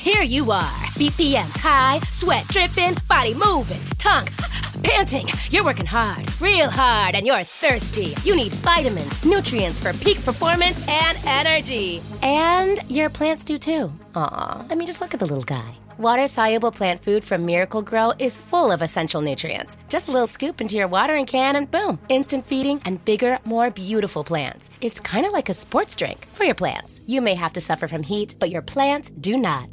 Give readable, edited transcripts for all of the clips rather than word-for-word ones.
Here you are, BPMs high, sweat dripping, body moving, tongue panting. You're working hard, real hard, and you're thirsty. You need vitamins, nutrients for peak performance and energy. And your plants do too. Aw, I mean, just look at the little guy. Water-soluble plant food from Miracle Grow is full of essential nutrients. Just a little scoop into your watering can and boom, instant feeding and bigger, more beautiful plants. It's kind of like a sports drink for your plants. You may have to suffer from heat, but your plants do not.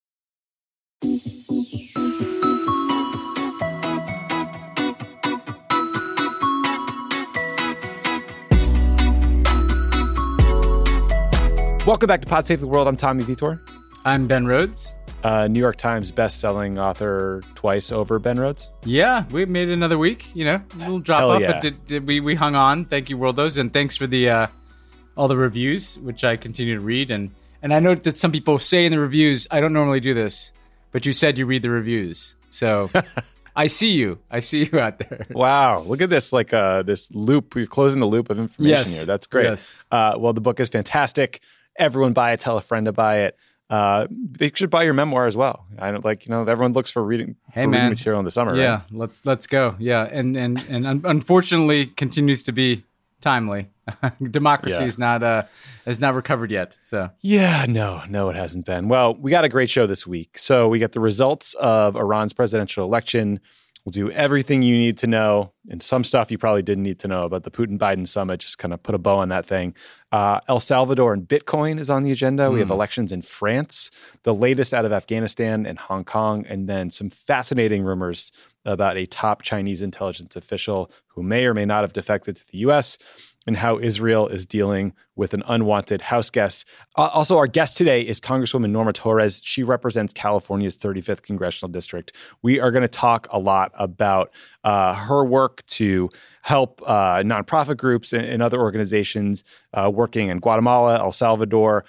Welcome back to Pod Save the World. I'm Tommy Vitor. I'm Ben Rhodes. New York Times best-selling author twice over, Ben Rhodes. Yeah, we made it another week. You know, a little drop off, yeah. But we hung on. Thank you, Worldos, and thanks for the all the reviews, which I continue to read. And I know that some people say in the reviews, I don't normally do this, but you said you read the reviews, so I see you. I see you out there. Wow, look at this! Like this loop. We're closing the loop of information here. That's great. Yes. Well, the book is fantastic. Everyone buy it. Tell a friend to buy it. They should buy your memoir as well. I don't everyone looks for reading material in the summer. Yeah, right? let's go. Yeah, and unfortunately continues to be timely. Democracy is not has not recovered yet. So yeah, no, it hasn't been. Well, we got a great show this week. So we got the results of Iran's presidential election. We'll do everything you need to know, and some stuff you probably didn't need to know about the Putin-Biden summit. Just kind of put a bow on that thing. El Salvador and Bitcoin is on the agenda. We have elections in France, the latest out of Afghanistan and Hong Kong, and then some fascinating rumors about a top Chinese intelligence official who may or may not have defected to the U.S., and how Israel is dealing with an unwanted House guest. Also, our guest today is Congresswoman Norma Torres. She represents California's 35th Congressional District. We are going to talk a lot about her work to help nonprofit groups and other organizations working in Guatemala, El Salvador,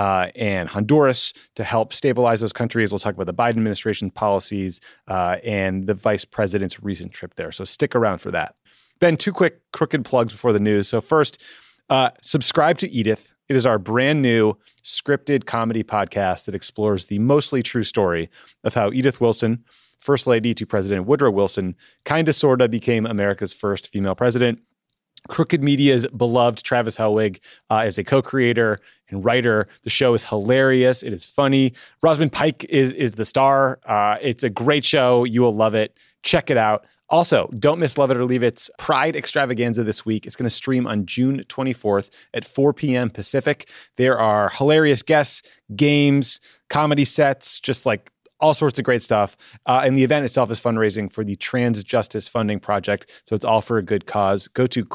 and Honduras to help stabilize those countries. We'll talk about the Biden administration's policies and the vice president's recent trip there. So stick around for that. Ben, two quick crooked plugs before the news. So first, subscribe to Edith. It is our brand new scripted comedy podcast that explores the mostly true story of how Edith Wilson, First Lady to President Woodrow Wilson, kinda sorta became America's first female president. Crooked Media's beloved Travis Helwig is a co-creator and writer. The show is hilarious. It is funny. Rosamund Pike is the star. It's a great show. You will love it. Check it out. Also, don't miss Love It or Leave It's Pride Extravaganza this week. It's going to stream on June 24th at 4 p.m. Pacific. There are hilarious guests, games, comedy sets, just like all sorts of great stuff. And the event itself is fundraising for the Trans Justice Funding Project. So it's all for a good cause. Go to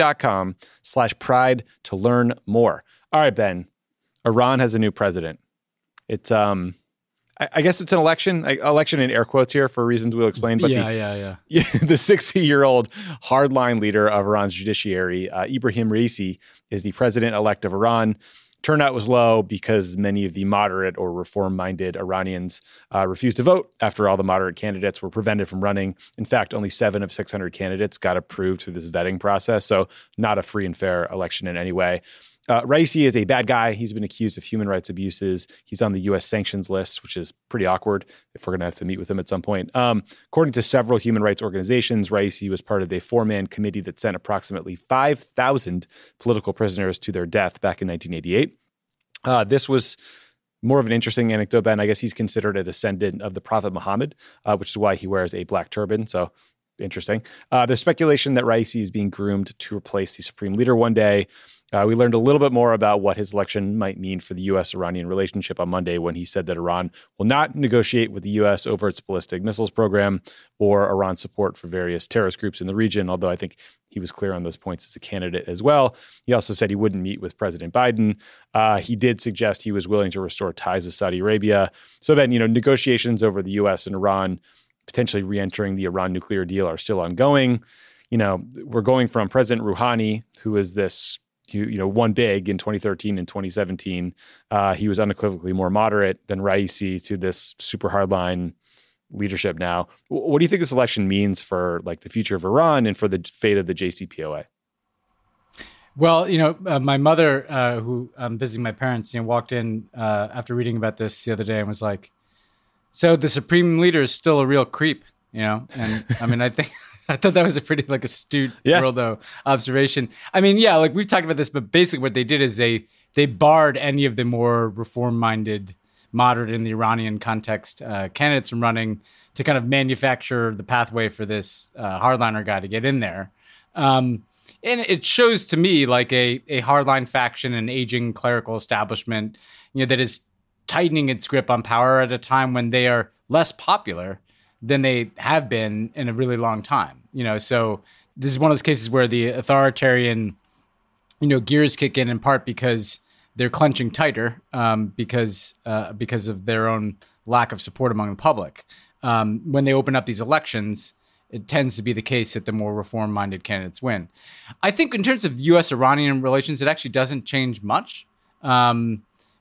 crooked.com/pride to learn more. All right, Ben, Iran has a new president. It's, I guess it's an election in air quotes here for reasons we'll explain. But yeah. The 60-year-old hardline leader of Iran's judiciary, Ibrahim Raisi, is the president-elect of Iran. Turnout was low because many of the moderate or reform-minded Iranians refused to vote after all the moderate candidates were prevented from running. In fact, only 7 of 600 candidates got approved through this vetting process, so not a free and fair election in any way. Raisi is a bad guy. He's been accused of human rights abuses. He's on the U.S. sanctions list, which is pretty awkward if we're going to have to meet with him at some point. According to several human rights organizations, Raisi was part of a 4-man committee that sent approximately 5,000 political prisoners to their death back in 1988. This was more of an interesting anecdote, Ben. I guess he's considered a descendant of the Prophet Muhammad, which is why he wears a black turban. So interesting. There's speculation that Raisi is being groomed to replace the supreme leader one day. We learned a little bit more about what his election might mean for the U.S.-Iranian relationship on Monday when he said that Iran will not negotiate with the U.S. over its ballistic missiles program or Iran's support for various terrorist groups in the region, although I think he was clear on those points as a candidate as well. He also said he wouldn't meet with President Biden. He did suggest he was willing to restore ties with Saudi Arabia. So then, negotiations over the U.S. and Iran potentially re-entering the Iran nuclear deal are still ongoing. We're going from President Rouhani, who is this won big in 2013 and 2017. He was unequivocally more moderate than Raisi, to this super hardline leadership now. What do you think this election means for the future of Iran and for the fate of the JCPOA? Well, my mother, who I'm visiting my parents, walked in after reading about this the other day and was like, So the supreme leader is still a real creep, and I mean, I thought that was a pretty astute Worldo observation. I mean, we've talked about this, but basically what they did is they barred any of the more reform-minded, moderate in the Iranian context candidates from running to kind of manufacture the pathway for this hardliner guy to get in there. And it shows to me like a hardline faction, an aging clerical establishment, that is tightening its grip on power at a time when they are less popular than they have been in a really long time. So this is one of those cases where the authoritarian, gears kick in part because they're clenching tighter because of their own lack of support among the public. When they open up these elections, it tends to be the case that the more reform-minded candidates win. I think in terms of U.S.-Iranian relations, it actually doesn't change much. In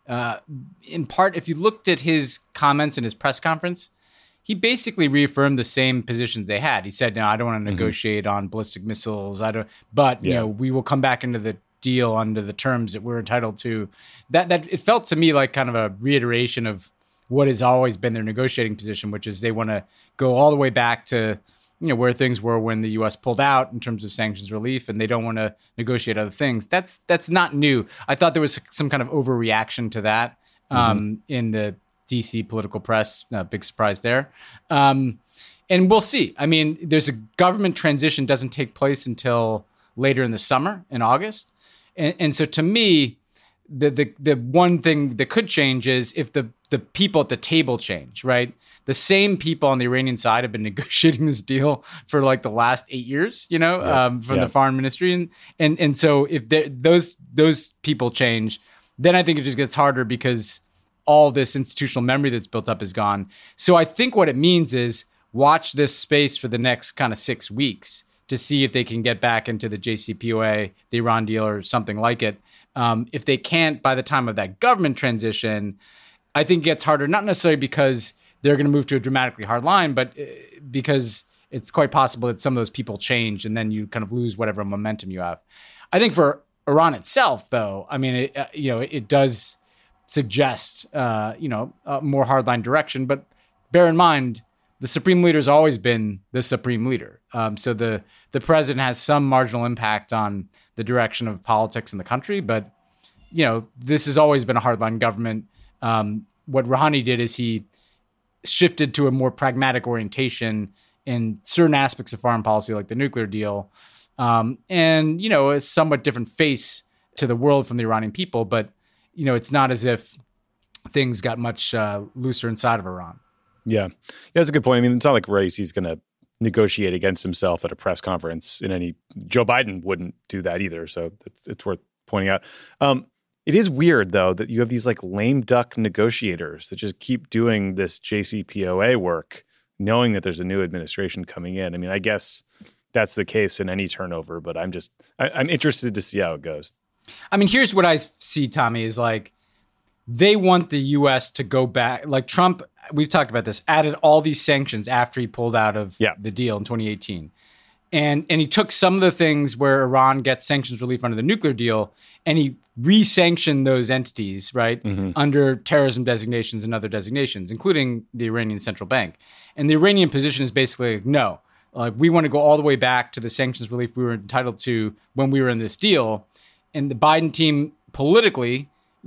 part, if you looked at his comments in his press conference, he basically reaffirmed the same positions they had. He said, "No, I don't want to negotiate on ballistic missiles. We will come back into the deal under the terms that we're entitled to." That it felt to me like kind of a reiteration of what has always been their negotiating position, which is they want to go all the way back to where things were when the U.S. pulled out in terms of sanctions relief, and they don't want to negotiate other things. That's not new. I thought there was some kind of overreaction to that in the DC political press. Big surprise there. And we'll see. I mean, there's a government transition doesn't take place until later in the summer, in August. And so to me, the one thing that could change is if the people at the table change, right? The same people on the Iranian side have been negotiating this deal for like the last 8 years, from the foreign ministry. And so if those people change, then I think it just gets harder because all this institutional memory that's built up is gone. So I think what it means is watch this space for the next kind of 6 weeks to see if they can get back into the JCPOA, the Iran deal, or something like it. If they can't by the time of that government transition, I think it gets harder, not necessarily because they're going to move to a dramatically hard line, but because it's quite possible that some of those people change and then you kind of lose whatever momentum you have. I think for Iran itself, though, I mean, it does suggest, a more hardline direction, but bear in mind, the supreme leader has always been the supreme leader. So the president has some marginal impact on the direction of politics in the country, but this has always been a hardline government. What Rouhani did is he shifted to a more pragmatic orientation in certain aspects of foreign policy, like the nuclear deal, and a somewhat different face to the world from the Iranian people. But it's not as if things got much looser inside of Iran. Yeah, that's a good point. I mean, it's not like Raisi's going to negotiate against himself at a press conference Joe Biden wouldn't do that either. So it's worth pointing out. It is weird, though, that you have these like lame duck negotiators that just keep doing this JCPOA work, knowing that there's a new administration coming in. I mean, I guess that's the case in any turnover, but I'm interested to see how it goes. I mean, here's what I see, Tommy, is like they want the U.S. to go back. Like Trump, we've talked about this, added all these sanctions after he pulled out of the deal in 2018. And he took some of the things where Iran gets sanctions relief under the nuclear deal, and he re-sanctioned those entities, right, under terrorism designations and other designations, including the Iranian central bank. And the Iranian position is basically like, no, like we want to go all the way back to the sanctions relief we were entitled to when we were in this deal. And the Biden team politically,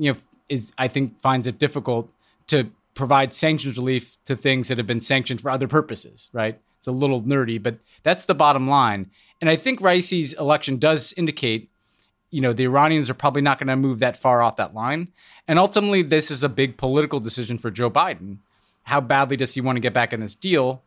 I think finds it difficult to provide sanctions relief to things that have been sanctioned for other purposes, right? It's a little nerdy, but that's the bottom line. And I think Raisi's election does indicate, the Iranians are probably not going to move that far off that line. And ultimately, this is a big political decision for Joe Biden. How badly does he want to get back in this deal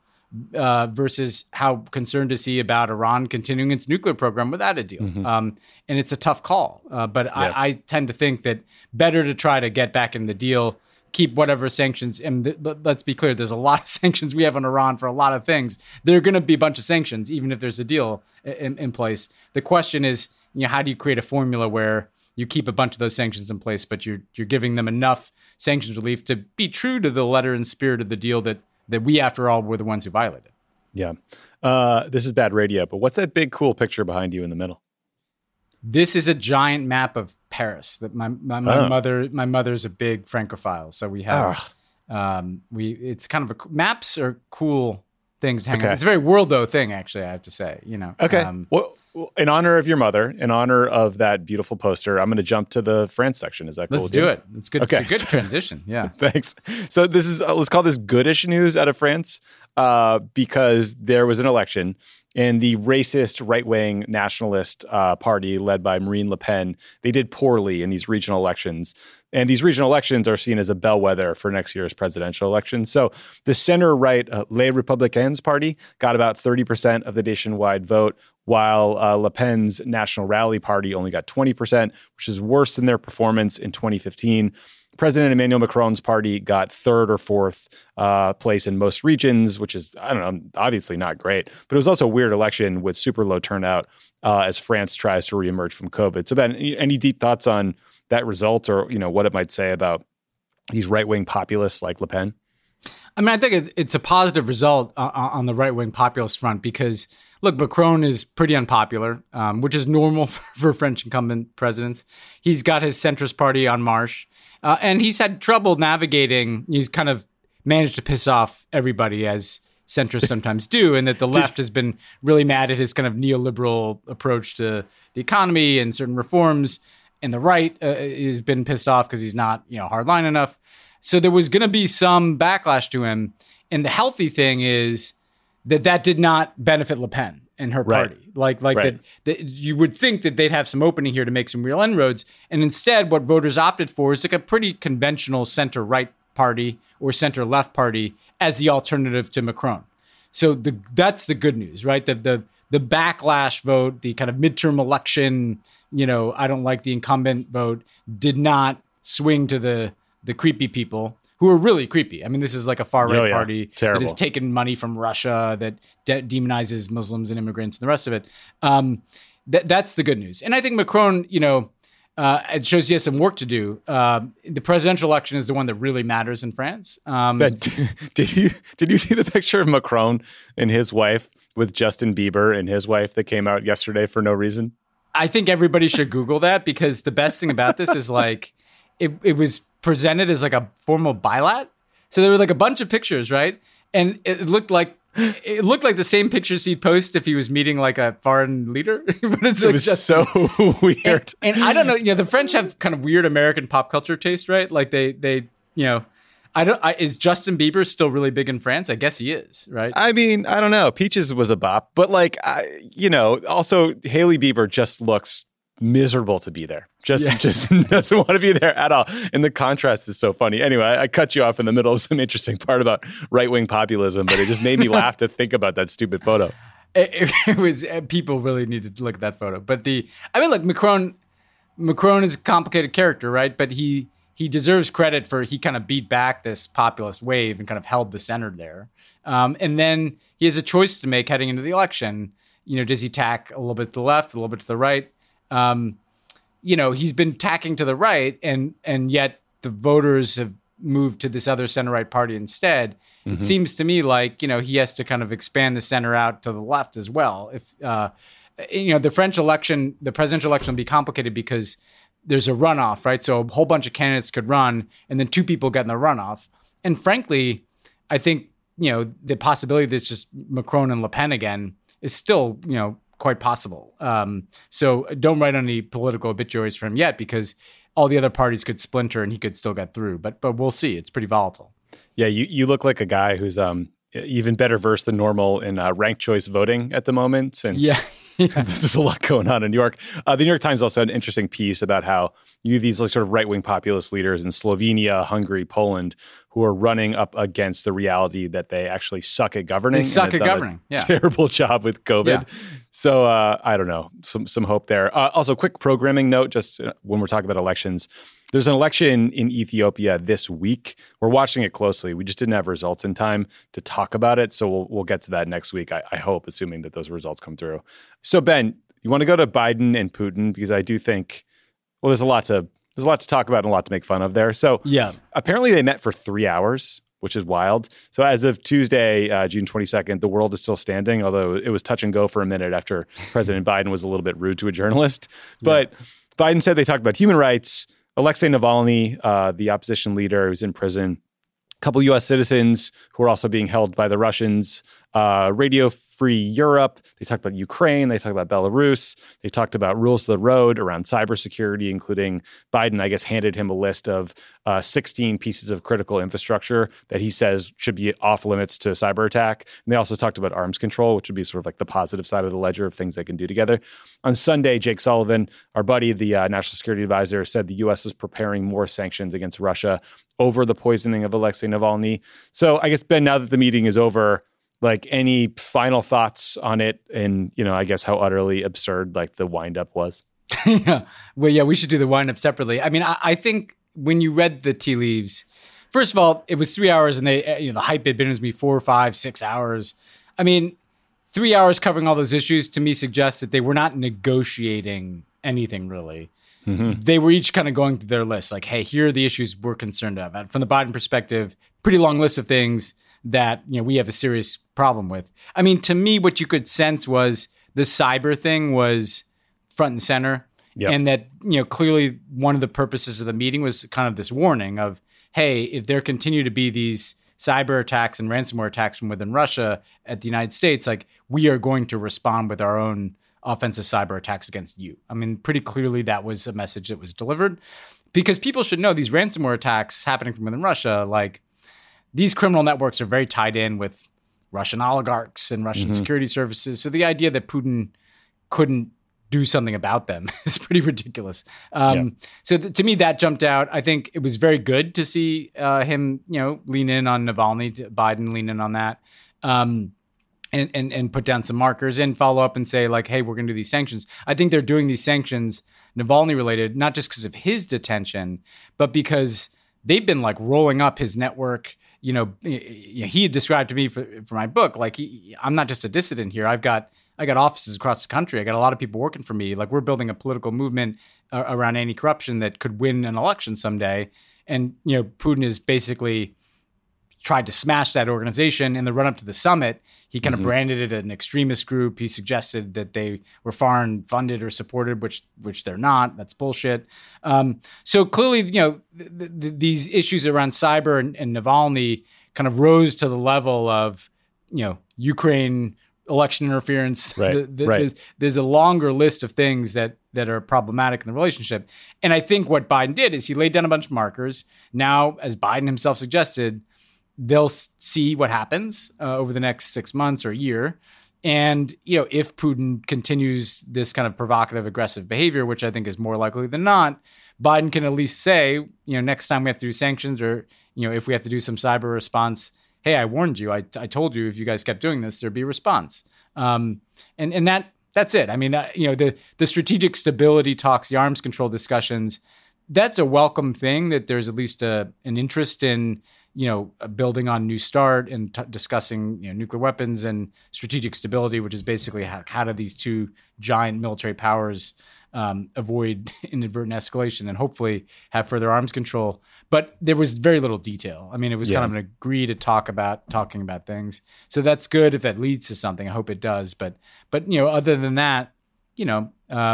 versus how concerned is he about Iran continuing its nuclear program without a deal? And it's a tough call. But I tend to think that better to try to get back in the deal, keep whatever sanctions. And let's be clear, there's a lot of sanctions we have on Iran for a lot of things. There are going to be a bunch of sanctions, even if there's a deal in place. The question is, how do you create a formula where you keep a bunch of those sanctions in place, but you're giving them enough sanctions relief to be true to the letter and spirit of the deal that we, after all, were the ones who violated. Yeah. This is bad radio, but what's that big, cool picture behind you in the middle? This is a giant map of Paris that my mother's a big Francophile. So we have It's kind of maps are cool things to hang on. It's a very Worldo thing, actually, I have to say, Okay. Well, in honor of your mother, in honor of that beautiful poster, I'm going to jump to the France section. Is that cool? Let's do it. It's good. Okay. Good transition. Yeah. Thanks. So this is, let's call this goodish news out of France, because there was an election and the racist right-wing nationalist party led by Marine Le Pen, they did poorly in these regional elections. And these regional elections are seen as a bellwether for next year's presidential election. So the center-right Les Républicains party got about 30% of the nationwide vote, while Le Pen's National Rally Party only got 20%, which is worse than their performance in 2015. President Emmanuel Macron's party got third or fourth place in most regions, which is, I don't know, obviously not great. But it was also a weird election with super low turnout as France tries to reemerge from COVID. So Ben, any deep thoughts on that result, or what it might say about these right-wing populists like Le Pen? I mean, I think it's a positive result on the right-wing populist front because, look, Macron is pretty unpopular, which is normal for French incumbent presidents. He's got his centrist party En Marche, and he's had trouble navigating. He's kind of managed to piss off everybody, as centrists sometimes do, and that the left has been really mad at his kind of neoliberal approach to the economy and certain reforms, and the right has been pissed off because he's not, hardline enough. So there was going to be some backlash to him. And the healthy thing is that did not benefit Le Pen and her party. Right. Like that you would think that they'd have some opening here to make some real inroads. And instead, what voters opted for is like a pretty conventional center-right party or center-left party as the alternative to Macron. So that's the good news, right? The backlash vote, the kind of midterm election, I don't like the incumbent vote, did not swing to the creepy people who are really creepy. I mean, this is like a far-right party that has taken money from Russia, that demonizes Muslims and immigrants and the rest of it. That's the good news. And I think Macron, it shows he has some work to do. The presidential election is the one that really matters in France. But did you see the picture of Macron and his wife with Justin Bieber and his wife that came out yesterday for no reason? I think everybody should Google that, because the best thing about this is like it was presented as like a formal bilat. So there were like a bunch of pictures, right? And it looked like the same pictures he'd post if he was meeting like a foreign leader. But it was just so weird. And I don't know, the French have kind of weird American pop culture taste, right? Like they is Justin Bieber still really big in France? I guess he is, right? I mean, I don't know. Peaches was a bop, but also Hailey Bieber just looks miserable to be there. Just doesn't want to be there at all. And the contrast is so funny. Anyway, I cut you off in the middle of some interesting part about right-wing populism, but it just made me laugh to think about that stupid photo. It was, people really needed to look at that photo. But look, Macron is a complicated character, right? But he deserves credit for, he kind of beat back this populist wave and kind of held the center there. And then he has a choice to make heading into the election. Does he tack a little bit to the left, a little bit to the right? He's been tacking to the right, and yet the voters have moved to this other center-right party instead. Mm-hmm. It seems to me like, he has to kind of expand the center out to the left as well. If, the French election, the presidential election will be complicated because there's a runoff, right? So a whole bunch of candidates could run, and then two people get in the runoff. And frankly, I think, the possibility that it's just Macron and Le Pen again is still, quite possible. So don't write any political obituaries for him yet, because all the other parties could splinter and he could still get through. But we'll see. It's pretty volatile. Yeah, you look like a guy who's even better versed than normal in ranked choice voting at the moment, since there's a lot going on in New York. The New York Times also had an interesting piece about how you have these sort of right-wing populist leaders in Slovenia, Hungary, Poland, who are running up against the reality that they actually suck at governing. They suck at governing. Terrible job with COVID. Yeah. So I don't know, some hope there. Also, quick programming note, just when we're talking about elections, there's an election in Ethiopia this week. We're watching it closely. We just didn't have results in time to talk about it. So we'll get to that next week, I hope, assuming that those results come through. So Ben, you want to go to Biden and Putin? Because I do think, there's a lot to talk about and a lot to make fun of there. So apparently they met for 3 hours, which is wild. So as of Tuesday, June 22nd, the world is still standing, although it was touch and go for a minute after President Biden was a little bit rude to a journalist. But Biden said they talked about human rights. Alexei Navalny, the opposition leader who's in prison, couple U.S. citizens who are also being held by the Russians. Radio Free Europe. They talked about Ukraine. They talked about Belarus. They talked about rules of the road around cybersecurity, including Biden, I guess, handed him a list of 16 pieces of critical infrastructure that he says should be off limits to cyber attack. And they also talked about arms control, which would be sort of like the positive side of the ledger of things they can do together. On Sunday, Jake Sullivan, our buddy, the national security advisor, said the U.S. is preparing more sanctions against Russia over the poisoning of Alexei Navalny. So I guess, Ben, now that the meeting is over, like, any final thoughts on it, and, you know, I guess how utterly absurd like the windup was? Yeah. Well, yeah, we should do the windup separately. I mean, I think when you read the tea leaves, first of all, it was 3 hours, and they, you know, the hype had been with me 4, 5, 6 hours. I mean, 3 hours covering all those issues to me suggests that they were not negotiating anything really. Mm-hmm. They were each kind of going through their list, like, hey, here are the issues we're concerned about. From the Biden perspective, pretty long list of things that, you know, we have a serious problem with. I mean, to me, what you could sense was the cyber thing was front and center. Yep. And that, you know, clearly one of the purposes of the meeting was kind of this warning of, hey, if there continue to be these cyber attacks and ransomware attacks from within Russia at the United States, like, we are going to respond with our own offensive cyber attacks against you. I mean, pretty clearly that was a message that was delivered, because people should know these ransomware attacks happening from within Russia, like, these criminal networks are very tied in with Russian oligarchs and Russian security services. So the idea that Putin couldn't do something about them is pretty ridiculous. So to me, that jumped out. I think it was very good to see him, you know, lean in on Navalny, Biden lean in on that, and put down some markers and follow up and say, like, hey, we're going to do these sanctions. I think they're doing these sanctions Navalny related, not just because of his detention, but because they've been like rolling up his network. You know, he had described to me for my book, like, I'm not just a dissident here. I got offices across the country. I got a lot of people working for me. Like, we're building a political movement around anti-corruption that could win an election someday. And, you know, Putin has basically tried to smash that organization. In the run up to the summit, he kind of branded it an extremist group. He suggested that they were foreign funded or supported, which they're not. That's bullshit. So clearly, you know, these issues around cyber and Navalny kind of rose to the level of, you know, Ukraine election interference. Right. There's a longer list of things that are problematic in the relationship. And I think what Biden did is he laid down a bunch of markers. Now, as Biden himself suggested, they'll see what happens over the next 6 months or a year. And, you know, if Putin continues this kind of provocative, aggressive behavior, which I think is more likely than not, Biden can at least say, you know, next time we have to do sanctions, or, you know, if we have to do some cyber response, hey, I warned you. I told you if you guys kept doing this, there'd be a response. And that's it. I mean, you know, the strategic stability talks, the arms control discussions, that's a welcome thing, that there's at least an interest in, you know, building on New START and discussing, you know, nuclear weapons and strategic stability, which is basically how do these two giant military powers avoid inadvertent escalation and hopefully have further arms control. But there was very little detail. I mean, it was kind of an agree to talking about things. So that's good if that leads to something. I hope it does. But you know, other than that, you know,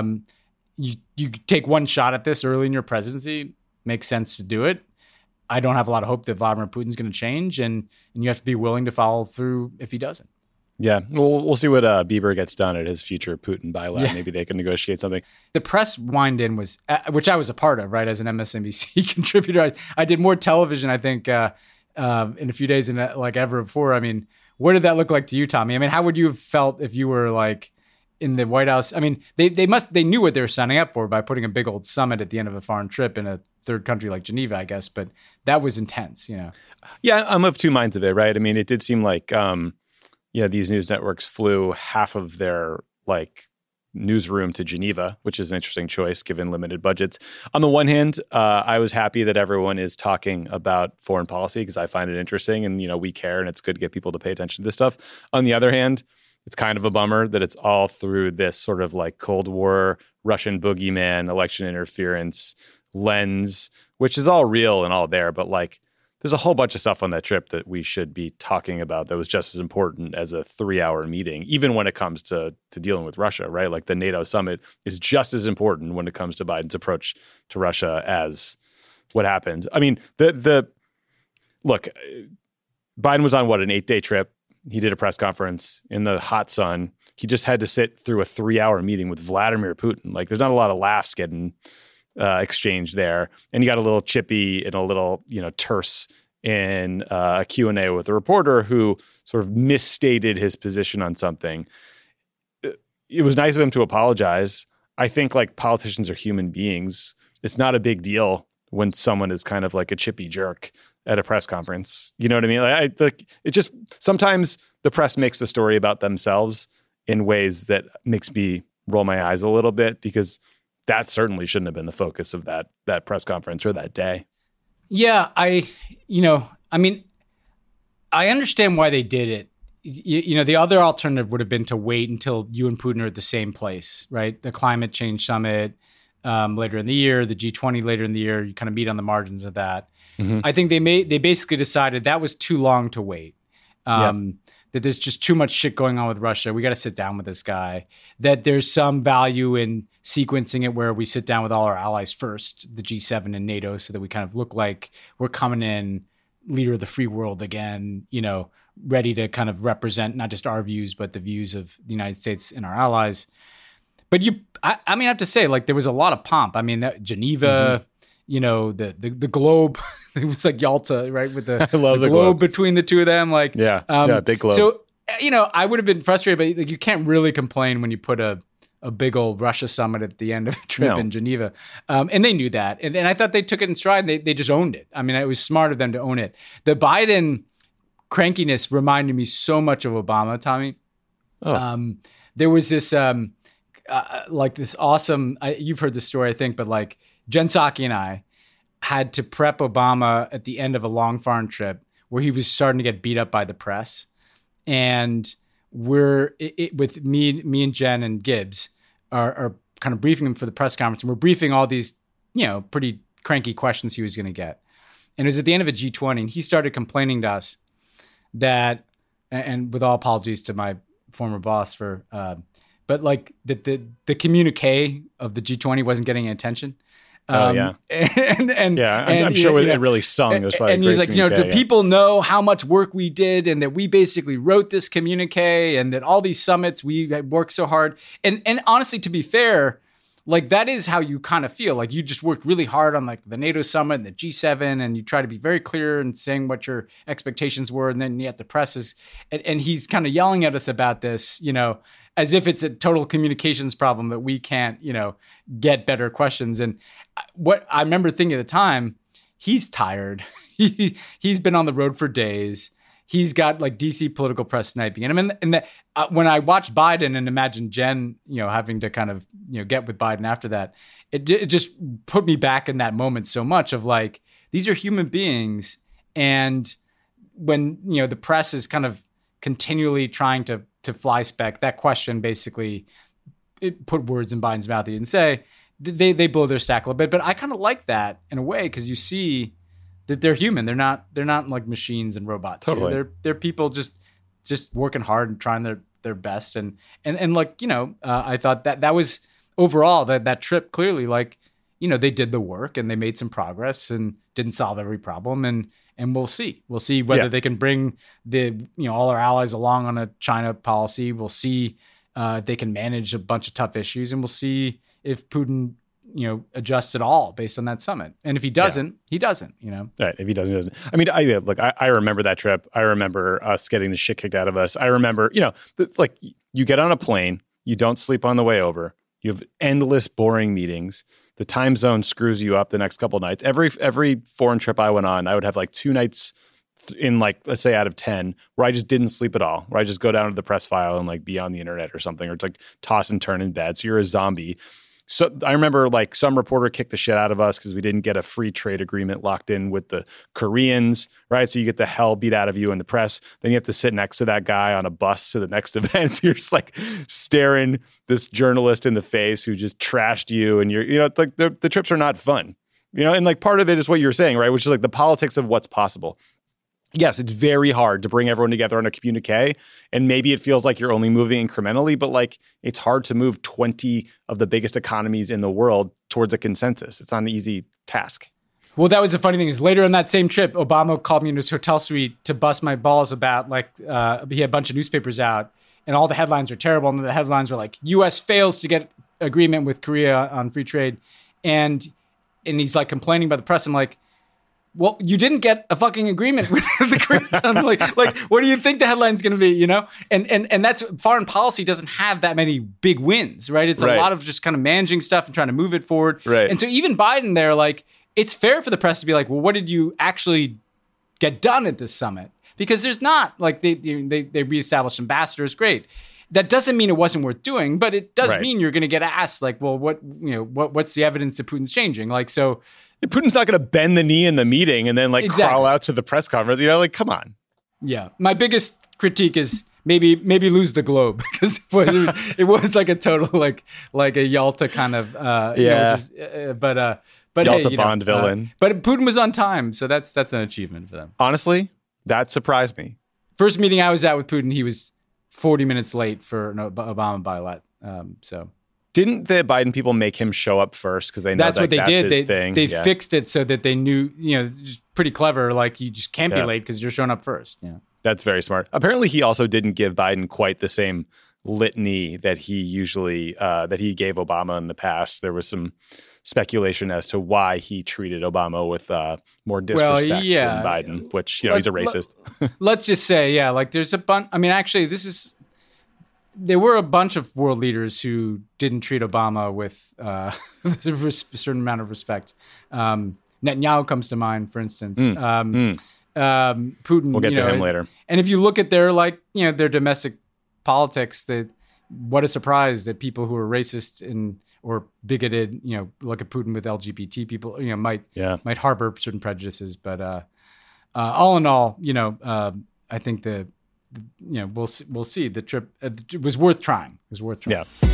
you take one shot at this early in your presidency. Makes sense to do it. I don't have a lot of hope that Vladimir Putin's going to change, and you have to be willing to follow through if he doesn't. Yeah, we'll see what Bieber gets done at his future Putin bylaw. Yeah. Maybe they can negotiate something. The press wind-in was, which I was a part of, right, as an MSNBC contributor. I did more television, I think, in a few days than like ever before. I mean, what did that look like to you, Tommy? I mean, how would you have felt if you were like in the White House? I mean, they knew what they were signing up for by putting a big old summit at the end of a foreign trip in a third country like Geneva, I guess. But that was intense, you know. Yeah, I'm of two minds of it, right? I mean, it did seem like, these news networks flew half of their like newsroom to Geneva, which is an interesting choice given limited budgets. On the one hand, I was happy that everyone is talking about foreign policy because I find it interesting, and, you know, we care, and it's good to get people to pay attention to this stuff. On the other hand, it's kind of a bummer that it's all through this sort of like Cold War, Russian boogeyman, election interference lens, which is all real and all there, but like there's a whole bunch of stuff on that trip that we should be talking about that was just as important as a 3-hour meeting, even when it comes to dealing with Russia, right? Like the NATO summit is just as important when it comes to Biden's approach to Russia as what happened. I mean, look, Biden was on an 8-day trip. He did a press conference in the hot sun. He just had to sit through a 3-hour meeting with Vladimir Putin. Like, there's not a lot of laughs getting exchanged there. And he got a little chippy and a little, terse in a Q&A with a reporter who sort of misstated his position on something. It was nice of him to apologize. I think like politicians are human beings. It's not a big deal when someone is kind of like a chippy jerk at a press conference. You know what I mean? It just, sometimes the press makes the story about themselves in ways that makes me roll my eyes a little bit, because that certainly shouldn't have been the focus of that press conference or that day. Yeah, I understand why they did it. The other alternative would have been to wait until you and Putin are at the same place, right? The climate change summit later in the year, the G20 later in the year, you kind of meet on the margins of that. Mm-hmm. I think they basically decided that was too long to wait. That there's just too much shit going on with Russia. We got to sit down with this guy. That there's some value in sequencing it where we sit down with all our allies first, the G7 and NATO, so that we kind of look like we're coming in leader of the free world again, ready to kind of represent not just our views, but the views of the United States and our allies. But I have to say, like, there was a lot of pomp. I mean, that Geneva, the globe, it was like Yalta, right? With the, I love the globe between the two of them. Like, big globe. So, I would have been frustrated, but like, you can't really complain when you put a big old Russia summit at the end of a trip in Geneva. And they knew that. And I thought they took it in stride and they just owned it. I mean, it was smart of them to own it. The Biden crankiness reminded me so much of Obama, Tommy. There was this, this awesome, you've heard the story, I think, but like Jen Psaki and I had to prep Obama at the end of a long foreign trip where he was starting to get beat up by the press. And we're with me and Jen and Gibbs are kind of briefing him for the press conference. And we're briefing all these, pretty cranky questions he was going to get. And it was at the end of a G20 and he started complaining to us that, and with all apologies to my former boss but like the communique of the G20 wasn't getting attention. I'm sure it really sung. It was probably and he's like, do people know how much work we did and that we basically wrote this communique and that all these summits we had worked so hard. And honestly, to be fair, like that is how you kind of feel. Like you just worked really hard on like the NATO summit and the G7 and you try to be very clear in saying what your expectations were. And then yet the press is, and he's kind of yelling at us about this, as if it's a total communications problem that we can't, get better questions. And what I remember thinking at the time, he's tired. He's been on the road for days. He's got like DC political press sniping. And when I watched Biden and imagine Jen, having to kind of, get with Biden after that, it just put me back in that moment so much of like, these are human beings. And when, the press is kind of continually trying to fly spec, that question basically it put words in Biden's mouth. He didn't say. They blow their stack a little bit, but I kind of like that in a way because you see that they're human. They're not like machines and robots. Totally. They're people just working hard and trying their best. And like, I thought that was overall that trip clearly like, they did the work and they made some progress and didn't solve every problem. And we'll see whether they can bring all our allies along on a China policy. We'll see if they can manage a bunch of tough issues, and we'll see if Putin, adjusts at all based on that summit. And if he doesn't, he doesn't. Right. If he doesn't, he doesn't. I mean, I remember that trip. I remember us getting the shit kicked out of us. I remember, you get on a plane, you don't sleep on the way over. You have endless boring meetings. The time zone screws you up the next couple of nights. Every foreign trip I went on, I would have like 2 nights in like, let's say out of 10, where I just didn't sleep at all, where I just go down to the press file and like be on the internet or something, or it's like toss and turn in bed. So you're a zombie. So I remember like some reporter kicked the shit out of us because we didn't get a free trade agreement locked in with the Koreans, right? So you get the hell beat out of you in the press. Then you have to sit next to that guy on a bus to the next event. So you're just like staring this journalist in the face who just trashed you. And you're, like the trips are not fun, and like part of it is what you're saying, right? Which is like the politics of what's possible. Yes, it's very hard to bring everyone together on a communique, and maybe it feels like you're only moving incrementally, but like it's hard to move 20 of the biggest economies in the world towards a consensus. It's not an easy task. Well, that was the funny thing is later on that same trip, Obama called me in his hotel suite to bust my balls about he had a bunch of newspapers out and all the headlines were terrible. And the headlines were like, U.S. fails to get agreement with Korea on free trade. And he's like complaining about the press. I'm like, well, you didn't get a fucking agreement with the Koreans. I'm like, what do you think the headline's going to be, you know? And that's foreign policy doesn't have that many big wins, right? It's a lot of just kind of managing stuff and trying to move it forward. Right. And so even Biden there, like, it's fair for the press to be like, well, what did you actually get done at this summit? Because there's not, like, they reestablished ambassadors, great. That doesn't mean it wasn't worth doing, but it does mean you're going to get asked, like, well, what's the evidence that Putin's changing? Like, so Putin's not going to bend the knee in the meeting and then crawl out to the press conference. You know, like, come on. Yeah, my biggest critique is maybe lose the globe because it was like a total like a Yalta kind of but Yalta hey, Bond villain. But Putin was on time, so that's an achievement for them. Honestly, that surprised me. First meeting I was at with Putin, he was 40 minutes late for an Obama by so. Didn't the Biden people make him show up first because they know that's what they did? His thing. They fixed it so that they knew, you know, it's pretty clever. Like you just can't be late because you're showing up first. Yeah, that's very smart. Apparently, he also didn't give Biden quite the same litany that he usually that he gave Obama in the past. There was some speculation as to why he treated Obama with more disrespect than Biden, which, you know, he's a racist. Let's just say, like there's a bunch. I mean, actually, there were a bunch of world leaders who didn't treat Obama with a certain amount of respect. Netanyahu comes to mind, for instance. Putin. We'll get to him later. And if you look at their their domestic politics, what a surprise that people who are racist or bigoted, you know, look at Putin with LGBT people, you know, might harbor certain prejudices. But all in all, you know, I think we'll see. The trip it was worth trying. It was worth trying. Yeah.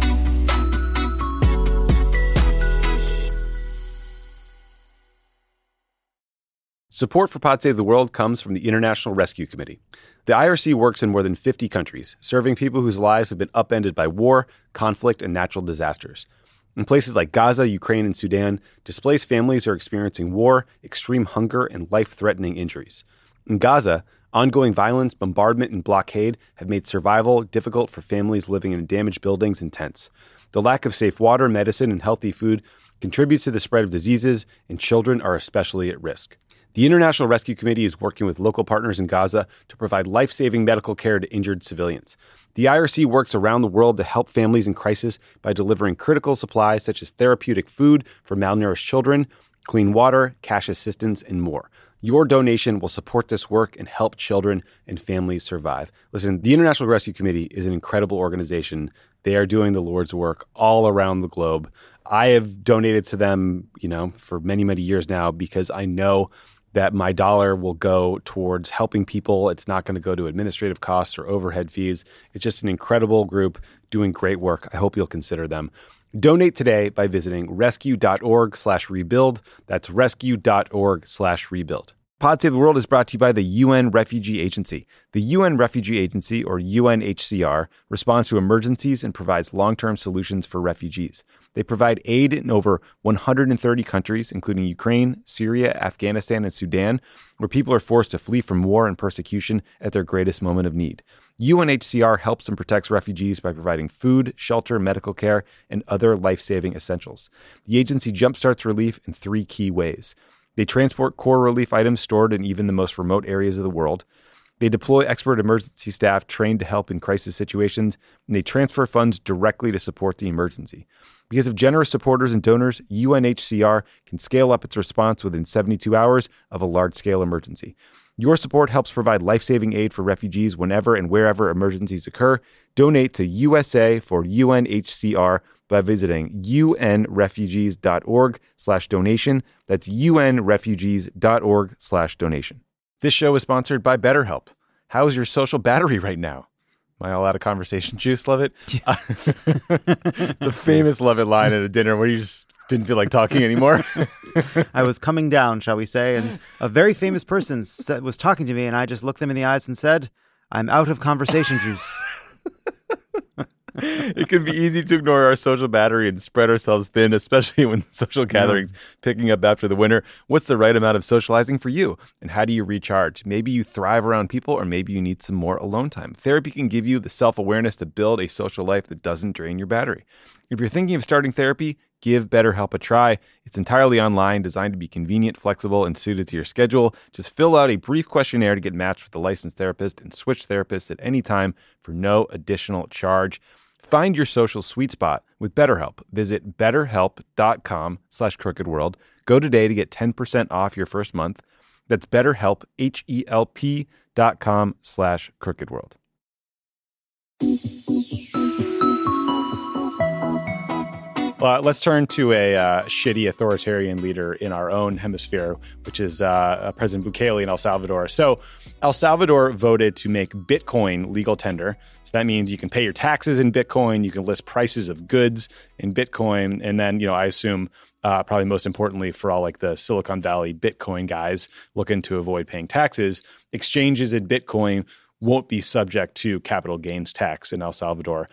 Support for Pod Save the World comes from the International Rescue Committee. The IRC works in more than 50 countries, serving people whose lives have been upended by war, conflict, and natural disasters. In places like Gaza, Ukraine, and Sudan, displaced families are experiencing war, extreme hunger, and life-threatening injuries. In Gaza, ongoing violence, bombardment, and blockade have made survival difficult for families living in damaged buildings and tents. The lack of safe water, medicine, and healthy food contributes to the spread of diseases, and children are especially at risk. The International Rescue Committee is working with local partners in Gaza to provide life-saving medical care to injured civilians. The IRC works around the world to help families in crisis by delivering critical supplies such as therapeutic food for malnourished children, clean water, cash assistance, and more. Your donation will support this work and help children and families survive. Listen, the International Rescue Committee is an incredible organization. They are doing the Lord's work all around the globe. I have donated to them, you know, for many, many years now because I know that my dollar will go towards helping people. It's not going to go to administrative costs or overhead fees. It's just an incredible group doing great work. I hope you'll consider them. Donate today by visiting rescue.org/rebuild. That's rescue.org/rebuild. Pod Save the World is brought to you by the UN Refugee Agency. The UN Refugee Agency, or UNHCR, responds to emergencies and provides long-term solutions for refugees. They provide aid in over 130 countries, including Ukraine, Syria, Afghanistan, and Sudan, where people are forced to flee from war and persecution at their greatest moment of need. UNHCR helps and protects refugees by providing food, shelter, medical care, and other life-saving essentials. The agency jumpstarts relief in 3 key ways. They transport core relief items stored in even the most remote areas of the world. They deploy expert emergency staff trained to help in crisis situations, and they transfer funds directly to support the emergency. Because of generous supporters and donors, UNHCR can scale up its response within 72 hours of a large-scale emergency. Your support helps provide life-saving aid for refugees whenever and wherever emergencies occur. Donate to USA for UNHCR by visiting unrefugees.org/donation. That's unrefugees.org/donation. This show is sponsored by BetterHelp. How's your social battery right now? Am I all out of conversation juice, Lovett? It's a famous Lovett line at a dinner where you just didn't feel like talking anymore. I was coming down, shall we say, and a very famous person was talking to me, and I just looked them in the eyes and said, "I'm out of conversation juice." It can be easy to ignore our social battery and spread ourselves thin, especially when social gatherings picking up after the winter. What's the right amount of socializing for you? And how do you recharge? Maybe you thrive around people, or maybe you need some more alone time. Therapy can give you the self-awareness to build a social life that doesn't drain your battery. If you're thinking of starting therapy, give BetterHelp a try. It's entirely online, designed to be convenient, flexible, and suited to your schedule. Just fill out a brief questionnaire to get matched with a licensed therapist and switch therapists at any time for no additional charge. Find your social sweet spot with BetterHelp. Visit betterhelp.com/crookedworld. Go today to get 10% off your first month. That's BetterHelp, HELP.com/crookedworld. Let's turn to a shitty authoritarian leader in our own hemisphere, which is President Bukele in El Salvador. So El Salvador voted to make Bitcoin legal tender. So that means you can pay your taxes in Bitcoin, you can list prices of goods in Bitcoin, and then, I assume probably most importantly for all like the Silicon Valley Bitcoin guys looking to avoid paying taxes, exchanges in Bitcoin won't be subject to capital gains tax in El Salvador.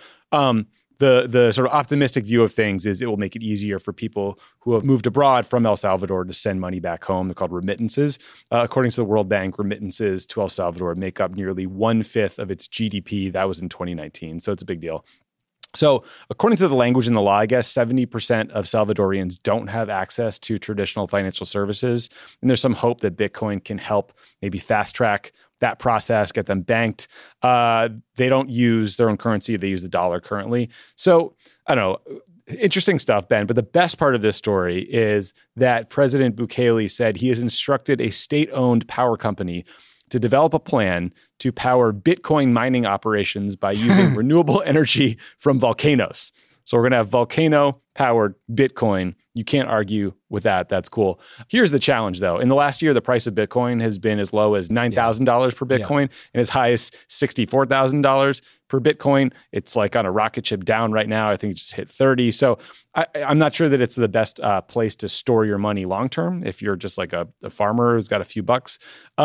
The sort of optimistic view of things is it will make it easier for people who have moved abroad from El Salvador to send money back home. They're called remittances. According to the World Bank, remittances to El Salvador make up nearly 1/5 of its GDP. That was in 2019, so it's a big deal. So according to the language in the law, I guess 70% of Salvadorians don't have access to traditional financial services. And there's some hope that Bitcoin can help maybe fast track that process, get them banked. They don't use their own currency. They use the dollar currently. So I don't know. Interesting stuff, Ben. But the best part of this story is that President Bukele said he has instructed a state-owned power company to develop a plan to power Bitcoin mining operations by using renewable energy from volcanoes. So we're going to have volcano-powered Bitcoin. You can't argue with that. That's cool. Here's the challenge, though. In the last year, the price of Bitcoin has been as low as $9,000 per Bitcoin and as high as $64,000 per Bitcoin. It's like on a rocket ship down right now. I think it just hit 30. So I'm not sure that it's the best place to store your money long-term if you're just like a farmer who's got a few bucks.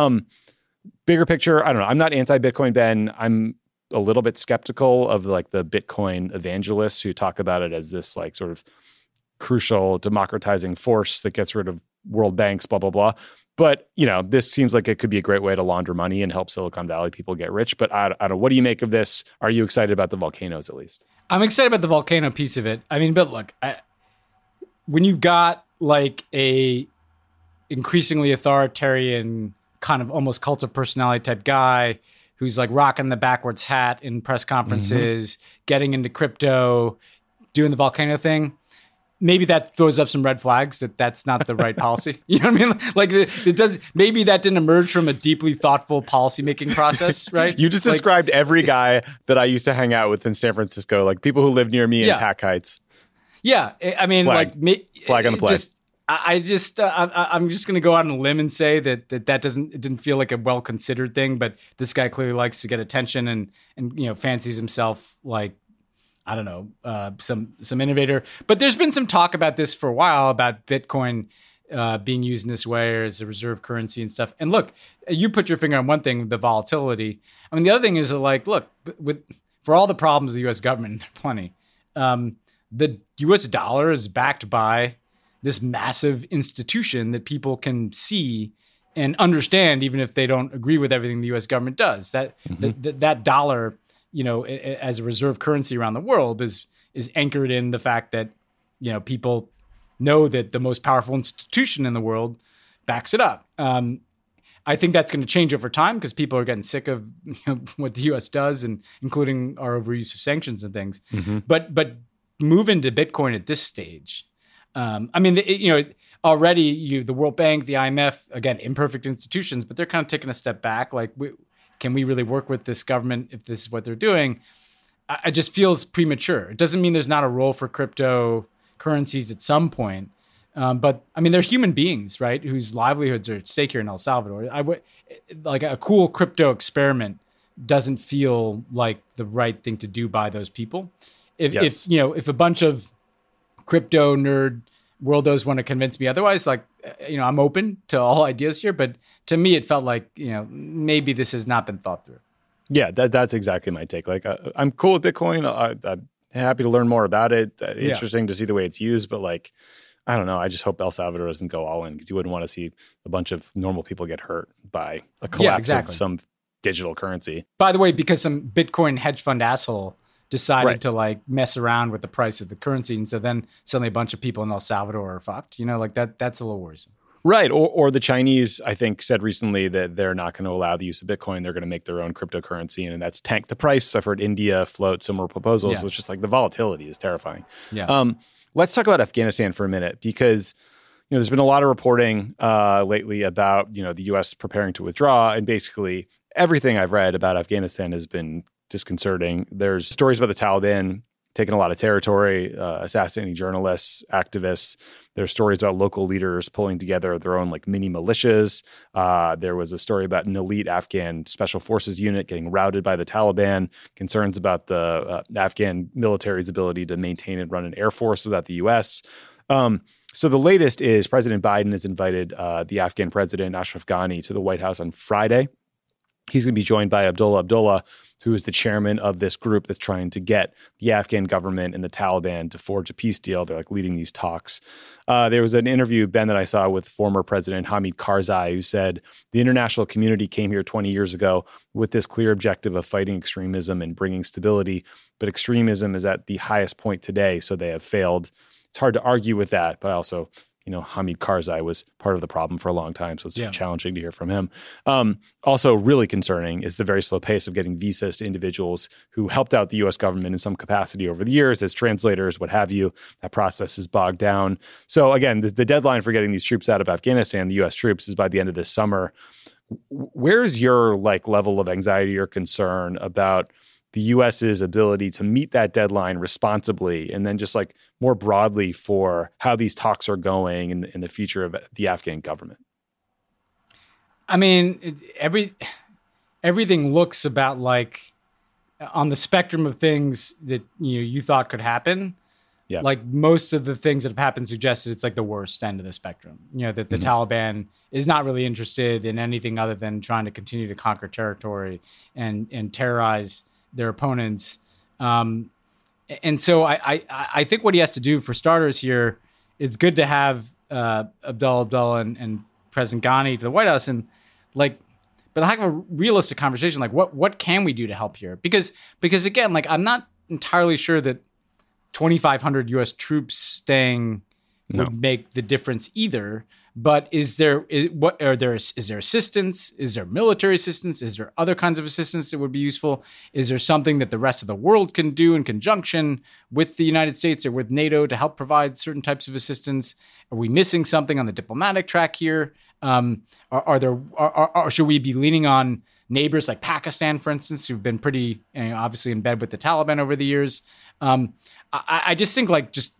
Bigger picture, I don't know. I'm not anti-Bitcoin, Ben. I'm a little bit skeptical of like the Bitcoin evangelists who talk about it as this like sort of crucial democratizing force that gets rid of world banks, blah, blah, blah. But, this seems like it could be a great way to launder money and help Silicon Valley people get rich. But I don't know. What do you make of this? Are you excited about the volcanoes at least? I'm excited about the volcano piece of it. I mean, but look, when you've got like a increasingly authoritarian kind of almost cult of personality type guy who's like rocking the backwards hat in press conferences, getting into crypto, doing the volcano thing, maybe that throws up some red flags that's not the right policy. You know what I mean? Like it does. Maybe that didn't emerge from a deeply thoughtful policymaking process, right? You just described every guy that I used to hang out with in San Francisco, like people who live near me in Pack Heights. Yeah, I mean, flag on the play. I'm just going to go out on a limb and say that it didn't feel like a well considered thing, but this guy clearly likes to get attention and fancies himself like, I don't know, some innovator. But there's been some talk about this for a while about Bitcoin being used in this way or as a reserve currency and stuff. And look, you put your finger on one thing, the volatility. I mean, the other thing is like, look, for all the problems of the U.S. government, and there are plenty, the U.S. dollar is backed by this massive institution that people can see and understand, even if they don't agree with everything the U.S. government does. That dollar, as a reserve currency around the world, is anchored in the fact that people know that the most powerful institution in the world backs it up. I think that's going to change over time because people are getting sick of what the U.S. does, and including our overuse of sanctions and things. Mm-hmm. But move into Bitcoin at this stage. Already the World Bank, the IMF, again, imperfect institutions, but they're kind of taking a step back. Like, can we really work with this government if this is what they're doing? It just feels premature. It doesn't mean there's not a role for cryptocurrencies at some point. But I mean, they're human beings, right? Whose livelihoods are at stake here in El Salvador. Like a cool crypto experiment doesn't feel like the right thing to do by those people. If a bunch of crypto nerd worldos want to convince me otherwise, like, I'm open to all ideas here, but to me, it felt like, maybe this has not been thought through. Yeah, that's exactly my take. Like, I'm cool with Bitcoin. I'm happy to learn more about it. Interesting to see the way it's used, but like, I don't know. I just hope El Salvador doesn't go all in, because you wouldn't want to see a bunch of normal people get hurt by a collapse of some digital currency. By the way, because some Bitcoin hedge fund asshole decided to like mess around with the price of the currency, and so then suddenly a bunch of people in El Salvador are fucked. You know, like that's a little worrisome. Right. Or the Chinese, I think, said recently that they're not going to allow the use of Bitcoin. They're going to make their own cryptocurrency, and that's tanked the price. I've heard India float similar proposals. Yeah. So it's just like the volatility is terrifying. Yeah. Let's talk about Afghanistan for a minute, because there's been a lot of reporting lately about the U.S. preparing to withdraw, and basically everything I've read about Afghanistan has been disconcerting. There's stories about the Taliban taking a lot of territory, assassinating journalists, activists. There's stories about local leaders pulling together their own like mini militias. There was a story about an elite Afghan special forces unit getting routed by the Taliban, concerns about the Afghan military's ability to maintain and run an air force without the U.S. So the latest is President Biden has invited the Afghan president, Ashraf Ghani, to the White House on Friday. He's going to be joined by Abdullah Abdullah, who is the chairman of this group that's trying to get the Afghan government and the Taliban to forge a peace deal. They're like leading these talks. There was an interview, Ben, that I saw with former President Hamid Karzai, who said the international community came here 20 years ago with this clear objective of fighting extremism and bringing stability. But extremism is at the highest point today, so they have failed. It's hard to argue with that, but also Hamid Karzai was part of the problem for a long time, so it's challenging to hear from him. Also really concerning is the very slow pace of getting visas to individuals who helped out the U.S. government in some capacity over the years as translators, what have you. That process is bogged down. So again, the deadline for getting these troops out of Afghanistan, the U.S. troops, is by the end of this summer. Where's your level of anxiety or concern about the U.S.'s ability to meet that deadline responsibly, and then just more broadly for how these talks are going in the future of the Afghan government? I mean, everything looks about on the spectrum of things that you thought could happen. Yeah. Like most of the things that have happened suggested it's the worst end of the spectrum. That the Taliban is not really interested in anything other than trying to continue to conquer territory and terrorize their opponents. And so I think what he has to do, for starters here, it's good to have Abdullah and President Ghani to the White House, and but have a realistic conversation. What can we do to help here? Because again, I'm not entirely sure that 2,500 U.S. troops staying would make the difference either. But is there assistance? Is there military assistance? Is there other kinds of assistance that would be useful? Is there something that the rest of the world can do in conjunction with the United States or with NATO to help provide certain types of assistance? Are we missing something on the diplomatic track here? Should we be leaning on neighbors like Pakistan, for instance, who've been pretty obviously in bed with the Taliban over the years? I just think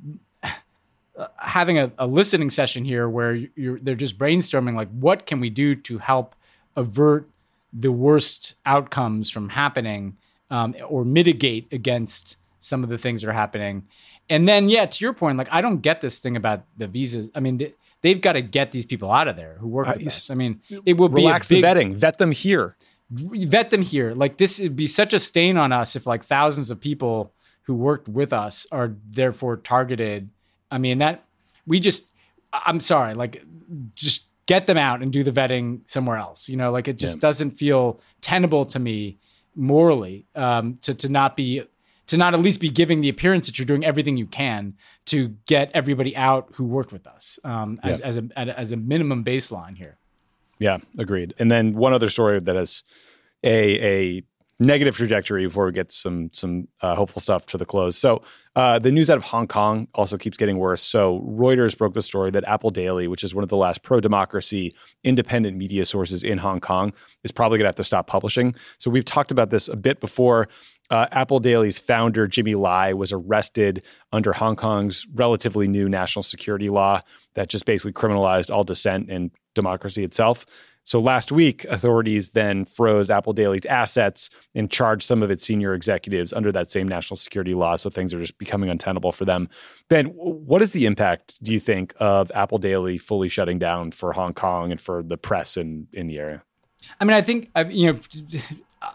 having a listening session here where they're just brainstorming what can we do to help avert the worst outcomes from happening, or mitigate against some of the things that are happening. And then, to your point, I don't get this thing about the visas. I mean, they've got to get these people out of there who work with us. I mean, it will relax the vetting, vet them here. This would be such a stain on us if thousands of people who worked with us are therefore targeted. I mean, I'm sorry, just get them out and do the vetting somewhere else. It just doesn't feel tenable to me morally, to not at least be giving the appearance that you're doing everything you can to get everybody out who worked with us, as a minimum baseline here. Yeah, agreed. And then one other story that has a negative trajectory before we get some hopeful stuff to the close. So the news out of Hong Kong also keeps getting worse. So Reuters broke the story that Apple Daily, which is one of the last pro-democracy independent media sources in Hong Kong, is probably going to have to stop publishing. So we've talked about this a bit before. Apple Daily's founder, Jimmy Lai, was arrested under Hong Kong's relatively new national security law that just basically criminalized all dissent and democracy itself. So last week, authorities then froze Apple Daily's assets and charged some of its senior executives under that same national security law. So things are just becoming untenable for them. Ben, what is the impact, do you think, of Apple Daily fully shutting down for Hong Kong and for the press in the area? I mean, I think,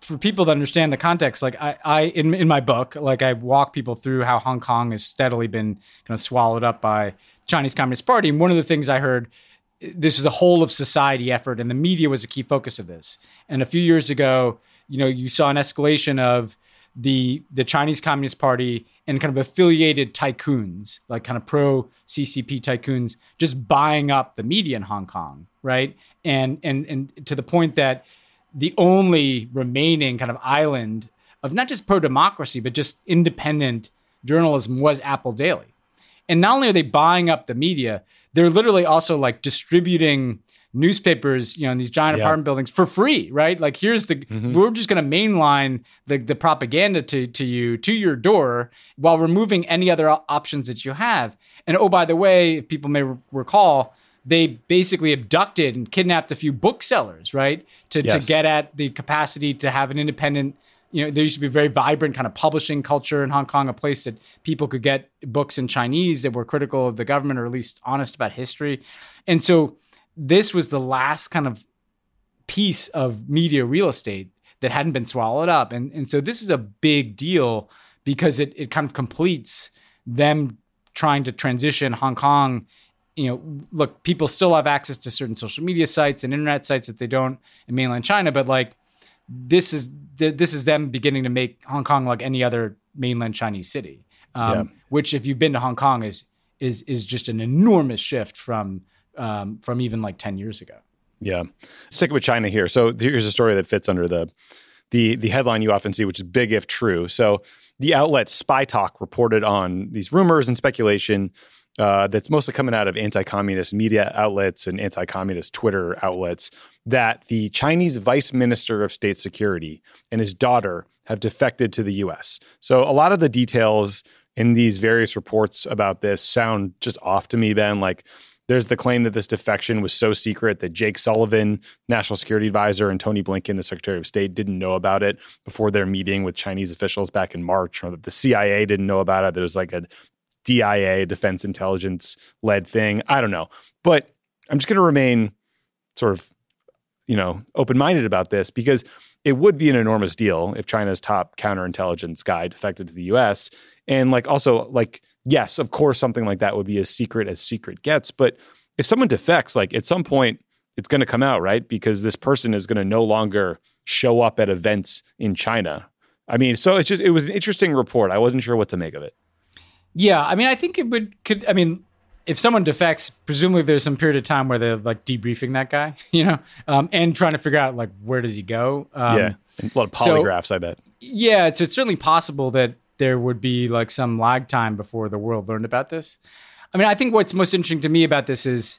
for people to understand the context, like I in my book, like I walk people through how Hong Kong has steadily been kind of swallowed up by the Chinese Communist Party. And one of the things I heard, this is a whole of society effort, and the media was a key focus of this. And a few years ago, you saw an escalation of the Chinese Communist Party and kind of affiliated tycoons, like kind of pro-CCP tycoons, just buying up the media in Hong Kong, right? And to the point that the only remaining kind of island of not just pro-democracy, but just independent journalism was Apple Daily. And not only are they buying up the media, they're literally also like distributing newspapers, in these giant apartment buildings for free, right? Like here's we're just going to mainline the propaganda to you, to your door, while removing any other options that you have. And oh, by the way, if people may recall, they basically abducted and kidnapped a few booksellers, right? To get at the capacity to have an independent, there used to be a very vibrant kind of publishing culture in Hong Kong, a place that people could get books in Chinese that were critical of the government or at least honest about history. And so this was the last kind of piece of media real estate that hadn't been swallowed up. And so this is a big deal because it kind of completes them trying to transition Hong Kong. Look, people still have access to certain social media sites and internet sites that they don't in mainland China, but like this is them beginning to make Hong Kong like any other mainland Chinese city, which if you've been to Hong Kong is just an enormous shift from even like 10 years ago. Yeah. Sticking with China here. So here's a story that fits under the headline you often see, which is big if true. So the outlet Spy Talk reported on these rumors and speculation that's mostly coming out of anti-communist media outlets and anti-communist Twitter outlets that the Chinese Vice Minister of State Security and his daughter have defected to the U.S. So a lot of the details in these various reports about this sound just off to me, Ben. Like there's the claim that this defection was so secret that Jake Sullivan, National Security Advisor, and Tony Blinken, the Secretary of State, didn't know about it before their meeting with Chinese officials back in March, or that the CIA didn't know about it. There was like a DIA, Defense Intelligence-led thing. I don't know. But I'm just going to remain sort of, open-minded about this because it would be an enormous deal if China's top counterintelligence guy defected to the U.S. And yes, of course, something like that would be as secret gets. But if someone defects, like at some point, it's going to come out, right? Because this person is going to no longer show up at events in China. I mean, so it was an interesting report. I wasn't sure what to make of it. Yeah, I mean, I think if someone defects, presumably there's some period of time where they're like debriefing that guy, and trying to figure out like where does he go. A lot of polygraphs, I bet. Yeah, it's certainly possible that there would be like some lag time before the world learned about this. I mean, I think what's most interesting to me about this is,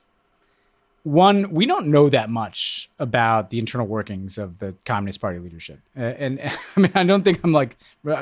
one, we don't know that much about the internal workings of the Communist Party leadership, and I mean, I don't think I'm like,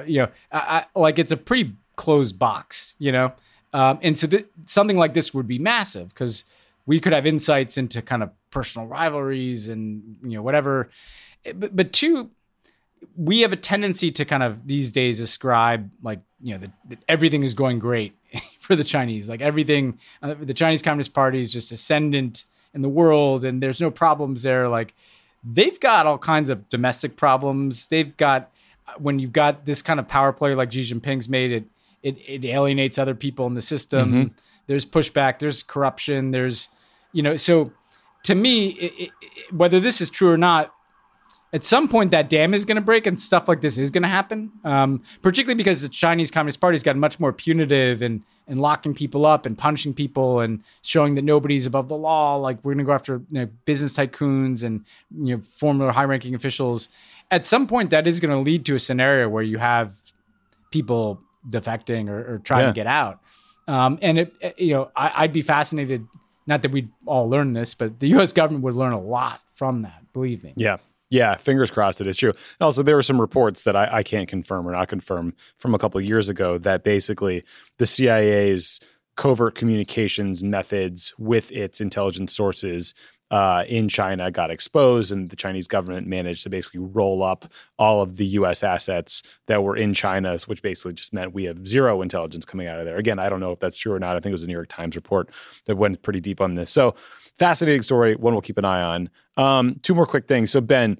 I like it's a pretty closed box, and so something like this would be massive because we could have insights into kind of personal rivalries and whatever. But two, we have a tendency to kind of these days ascribe like that everything is going great for the Chinese, like everything. The Chinese Communist Party is just ascendant in the world, and there's no problems there. Like they've got all kinds of domestic problems. They've got when you've got this kind of power play like Xi Jinping's made it. It alienates other people in the system. Mm-hmm. There's pushback. There's corruption. There's, so to me, whether this is true or not, at some point that dam is going to break and stuff like this is going to happen, particularly because the Chinese Communist Party has gotten much more punitive and locking people up and punishing people and showing that nobody's above the law. Like we're going to go after business tycoons and former high-ranking officials. At some point, that is going to lead to a scenario where you have people defecting or trying to get out. And I'd be fascinated, not that we'd all learn this, but the U.S. government would learn a lot from that, believe me. Yeah. Fingers crossed it is true. And also there were some reports that I can't confirm or not confirm from a couple of years ago that basically the CIA's covert communications methods with its intelligence sources in China got exposed, and the Chinese government managed to basically roll up all of the U.S. assets that were in China, which basically just meant we have zero intelligence coming out of there. Again, I don't know if that's true or not. I think it was a New York Times report that went pretty deep on this. So fascinating story, one we'll keep an eye on. Two more quick things. So Ben,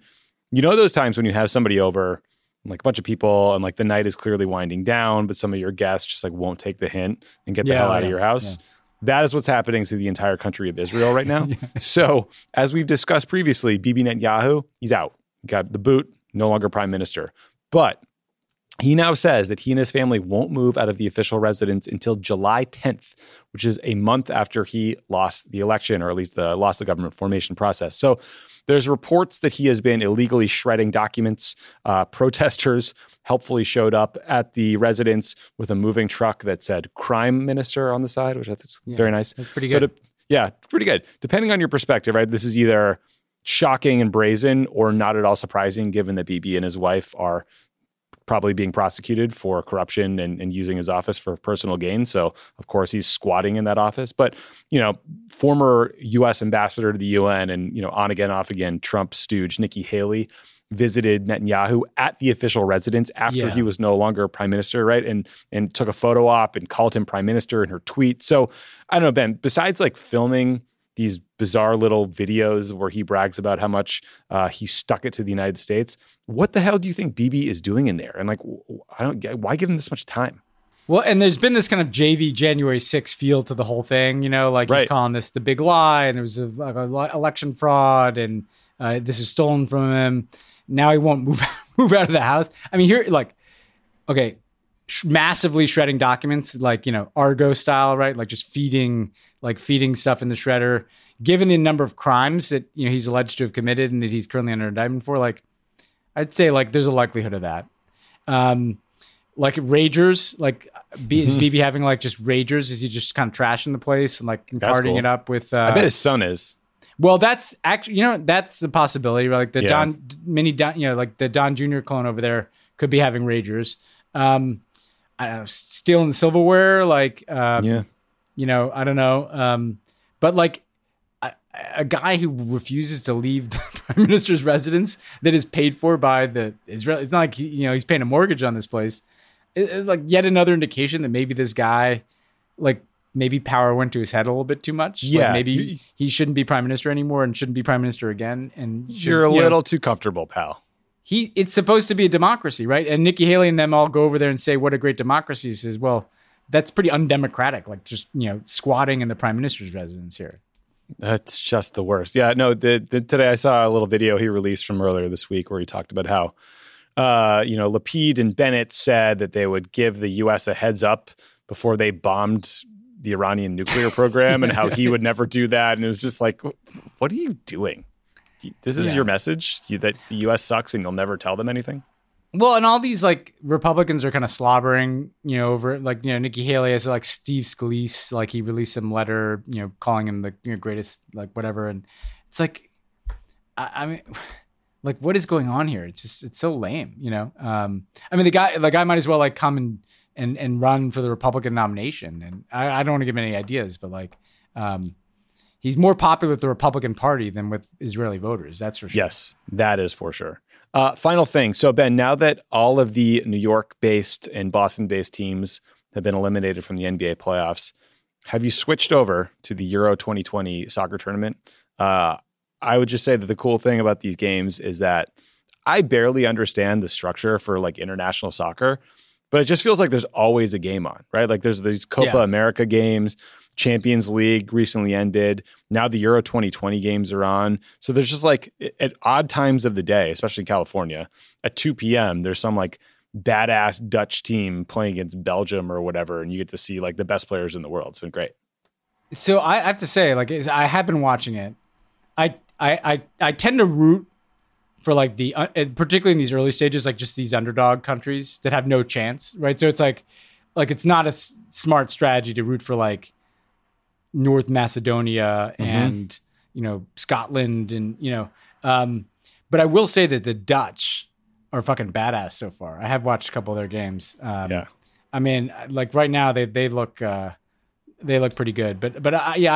you know those times when you have somebody over, like a bunch of people, and like the night is clearly winding down, but some of your guests just like won't take the hint and get the hell out of your house. Yeah. That is what's happening to the entire country of Israel right now. So as we've discussed previously, Bibi Netanyahu, he's out. He got the boot, no longer prime minister. But he now says that he and his family won't move out of the official residence until July 10th, which is a month after he lost the election, or at least lost the government formation process. So there's reports that he has been illegally shredding documents. Protesters helpfully showed up at the residence with a moving truck that said crime minister on the side, which I think is very nice. That's pretty good. Pretty good. Depending on your perspective, right? This is either shocking and brazen or not at all surprising, given that Bibi and his wife are probably being prosecuted for corruption and using his office for personal gain. So, of course, he's squatting in that office. But, former U.S. ambassador to the UN and, on again, off again, Trump stooge Nikki Haley visited Netanyahu at the official residence after he was no longer prime minister, right? And took a photo op and called him prime minister in her tweet. So, I don't know, Ben, besides like filming these bizarre little videos where he brags about how much he stuck it to the United States, what the hell do you think Bibi is doing in there? And like, why give him this much time? Well, and there's been this kind of JV January 6th feel to the whole thing, he's calling this the big lie, and it was an election fraud, and this is stolen from him. Now he won't move out of the house. I mean, here, massively shredding documents, Argo style, right? Like just feeding stuff in the shredder. Given the number of crimes that he's alleged to have committed and that he's currently under indictment for, I'd say there's a likelihood of that. Ragers, is Bibi having just ragers? Is he just kind of trashing the place and partying it up with? I bet his son is. Well, that's actually that's a possibility. Right? The Don Jr. clone over there could be having ragers. I don't know, stealing silverware. I don't know. But a guy who refuses to leave the prime minister's residence that is paid for by the Israel. It's not like he's paying a mortgage on this place. It's yet another indication that maybe this guy, maybe power went to his head a little bit too much. Yeah, maybe he shouldn't be prime minister anymore and shouldn't be prime minister again. And you're a little too comfortable, pal. It's supposed to be a democracy, right? And Nikki Haley and them all go over there and say what a great democracy is. Says, well, that's pretty undemocratic. Squatting in the prime minister's residence here. That's just the worst. Yeah, no. Today I saw a little video he released from earlier this week where he talked about how, Lapid and Bennett said that they would give the U.S. a heads up before they bombed the Iranian nuclear program, and how he would never do that. And it was just like, what are you doing? This is your message that the U.S. sucks and you'll never tell them anything. Well, and all these Republicans are kind of slobbering, over Nikki Haley has Steve Scalise, he released some letter, calling him the greatest, whatever. And it's I mean, what is going on here? It's so lame, I mean, the guy might as well come and run for the Republican nomination. And I don't want to give any ideas, but he's more popular with the Republican Party than with Israeli voters. That's for sure. Yes, that is for sure. Final thing. So, Ben, now that all of the New York-based and Boston-based teams have been eliminated from the NBA playoffs, have you switched over to the Euro 2020 soccer tournament? I would just say that the cool thing about these games is that I barely understand the structure for international soccer, but it just feels like there's always a game on, right? There's these Copa America games, Champions League recently ended. Now the Euro 2020 games are on. So there's just at odd times of the day, especially in California, at 2 p.m., there's some badass Dutch team playing against Belgium or whatever. And you get to see the best players in the world. It's been great. So I have to say, I have been watching it. I tend to root for particularly in these early stages, just these underdog countries that have no chance, right? So it's it's not a smart strategy to root for North Macedonia and Scotland and but I will say that the Dutch are fucking badass so far. I have watched a couple of their games. I mean, right now they look pretty good. But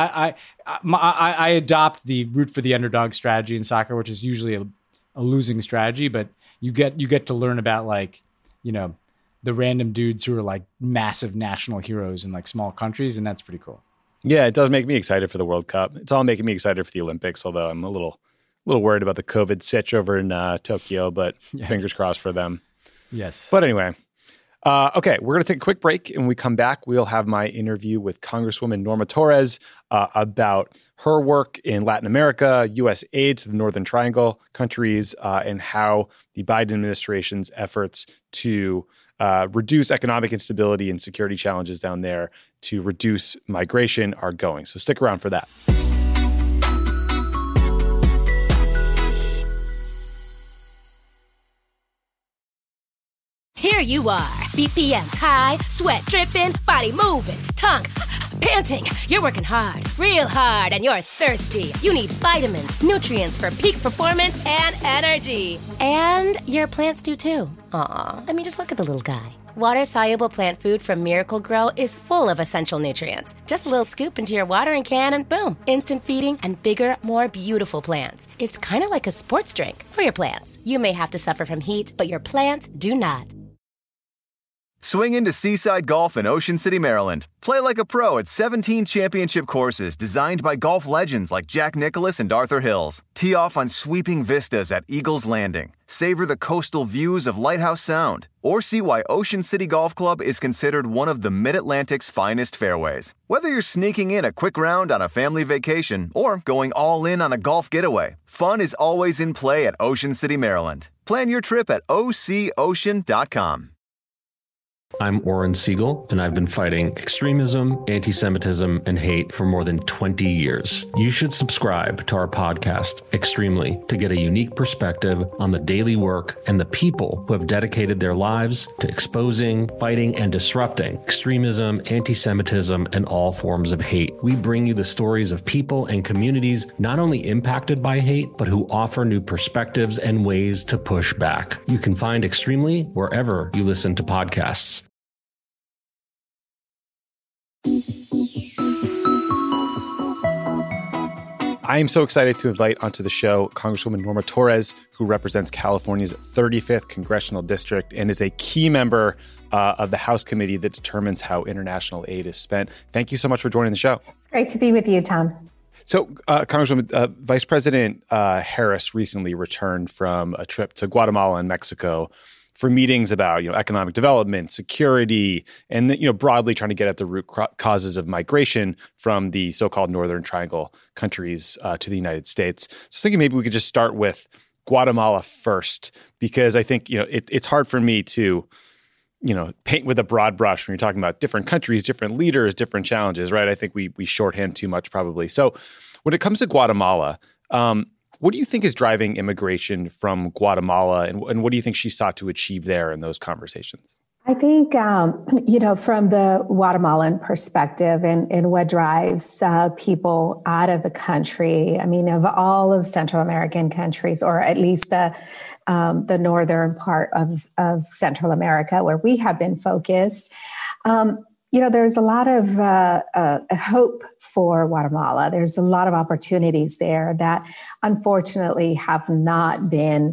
I adopt the root for the underdog strategy in soccer, which is usually a losing strategy. But you get to learn about the random dudes who are massive national heroes in small countries, and that's pretty cool. Yeah, it does make me excited for the World Cup. It's all making me excited for the Olympics, although I'm a little little worried about the COVID sitch over in Tokyo, but fingers crossed for them. Yes. But anyway, okay, we're going to take a quick break. And when we come back, we'll have my interview with Congresswoman Norma Torres about her work in Latin America, U.S. aid to the Northern Triangle countries, and how the Biden administration's efforts to reduce economic instability and security challenges down there to reduce migration are going. So stick around for that. Here you are, BPMs high, sweat dripping, body moving, tongue panting. You're working hard, real hard, and you're thirsty. You need vitamins, nutrients for peak performance and energy. And your plants do too. Aw, I mean, just look at the little guy. Water-soluble plant food from Miracle Grow is full of essential nutrients. Just a little scoop into your watering can and boom, instant feeding and bigger, more beautiful plants. It's kind of like a sports drink for your plants. You may have to suffer from heat, but your plants do not. Swing into Seaside Golf in Ocean City, Maryland. Play like a pro at 17 championship courses designed by golf legends like Jack Nicklaus and Arthur Hills. Tee off on sweeping vistas at Eagles Landing. Savor the coastal views of Lighthouse Sound. Or see why Ocean City Golf Club is considered one of the Mid-Atlantic's finest fairways. Whether you're sneaking in a quick round on a family vacation or going all in on a golf getaway, fun is always in play at Ocean City, Maryland. Plan your trip at OCOcean.com. I'm Oren Siegel, and I've been fighting extremism, anti-Semitism, and hate for more than 20 years. You should subscribe to our podcast, Extremely, to get a unique perspective on the daily work and the people who have dedicated their lives to exposing, fighting, and disrupting extremism, anti-Semitism, and all forms of hate. We bring you the stories of people and communities not only impacted by hate, but who offer new perspectives and ways to push back. You can find Extremely wherever you listen to podcasts. I am so excited to invite onto the show Congresswoman Norma Torres, who represents California's 35th Congressional District and is a key member of the House committee that determines how international aid is spent. Thank you so much for joining the show. It's great to be with you, Tom. So, Congresswoman, Vice President Harris recently returned from a trip to Guatemala and Mexico for meetings about, economic development, security, and, broadly trying to get at the root causes of migration from the so-called Northern Triangle countries to the United States. So I was thinking maybe we could just start with Guatemala first, because I think, it's hard for me to, paint with a broad brush when you're talking about different countries, different leaders, different challenges, right? I think we shorthand too much probably. So when it comes to Guatemala, what do you think is driving immigration from Guatemala, and what do you think she sought to achieve there in those conversations? I think, from the Guatemalan perspective and what drives people out of the country, of all of Central American countries, or at least the northern part of Central America, where we have been focused, there's a lot of hope for Guatemala. There's a lot of opportunities there that unfortunately have not been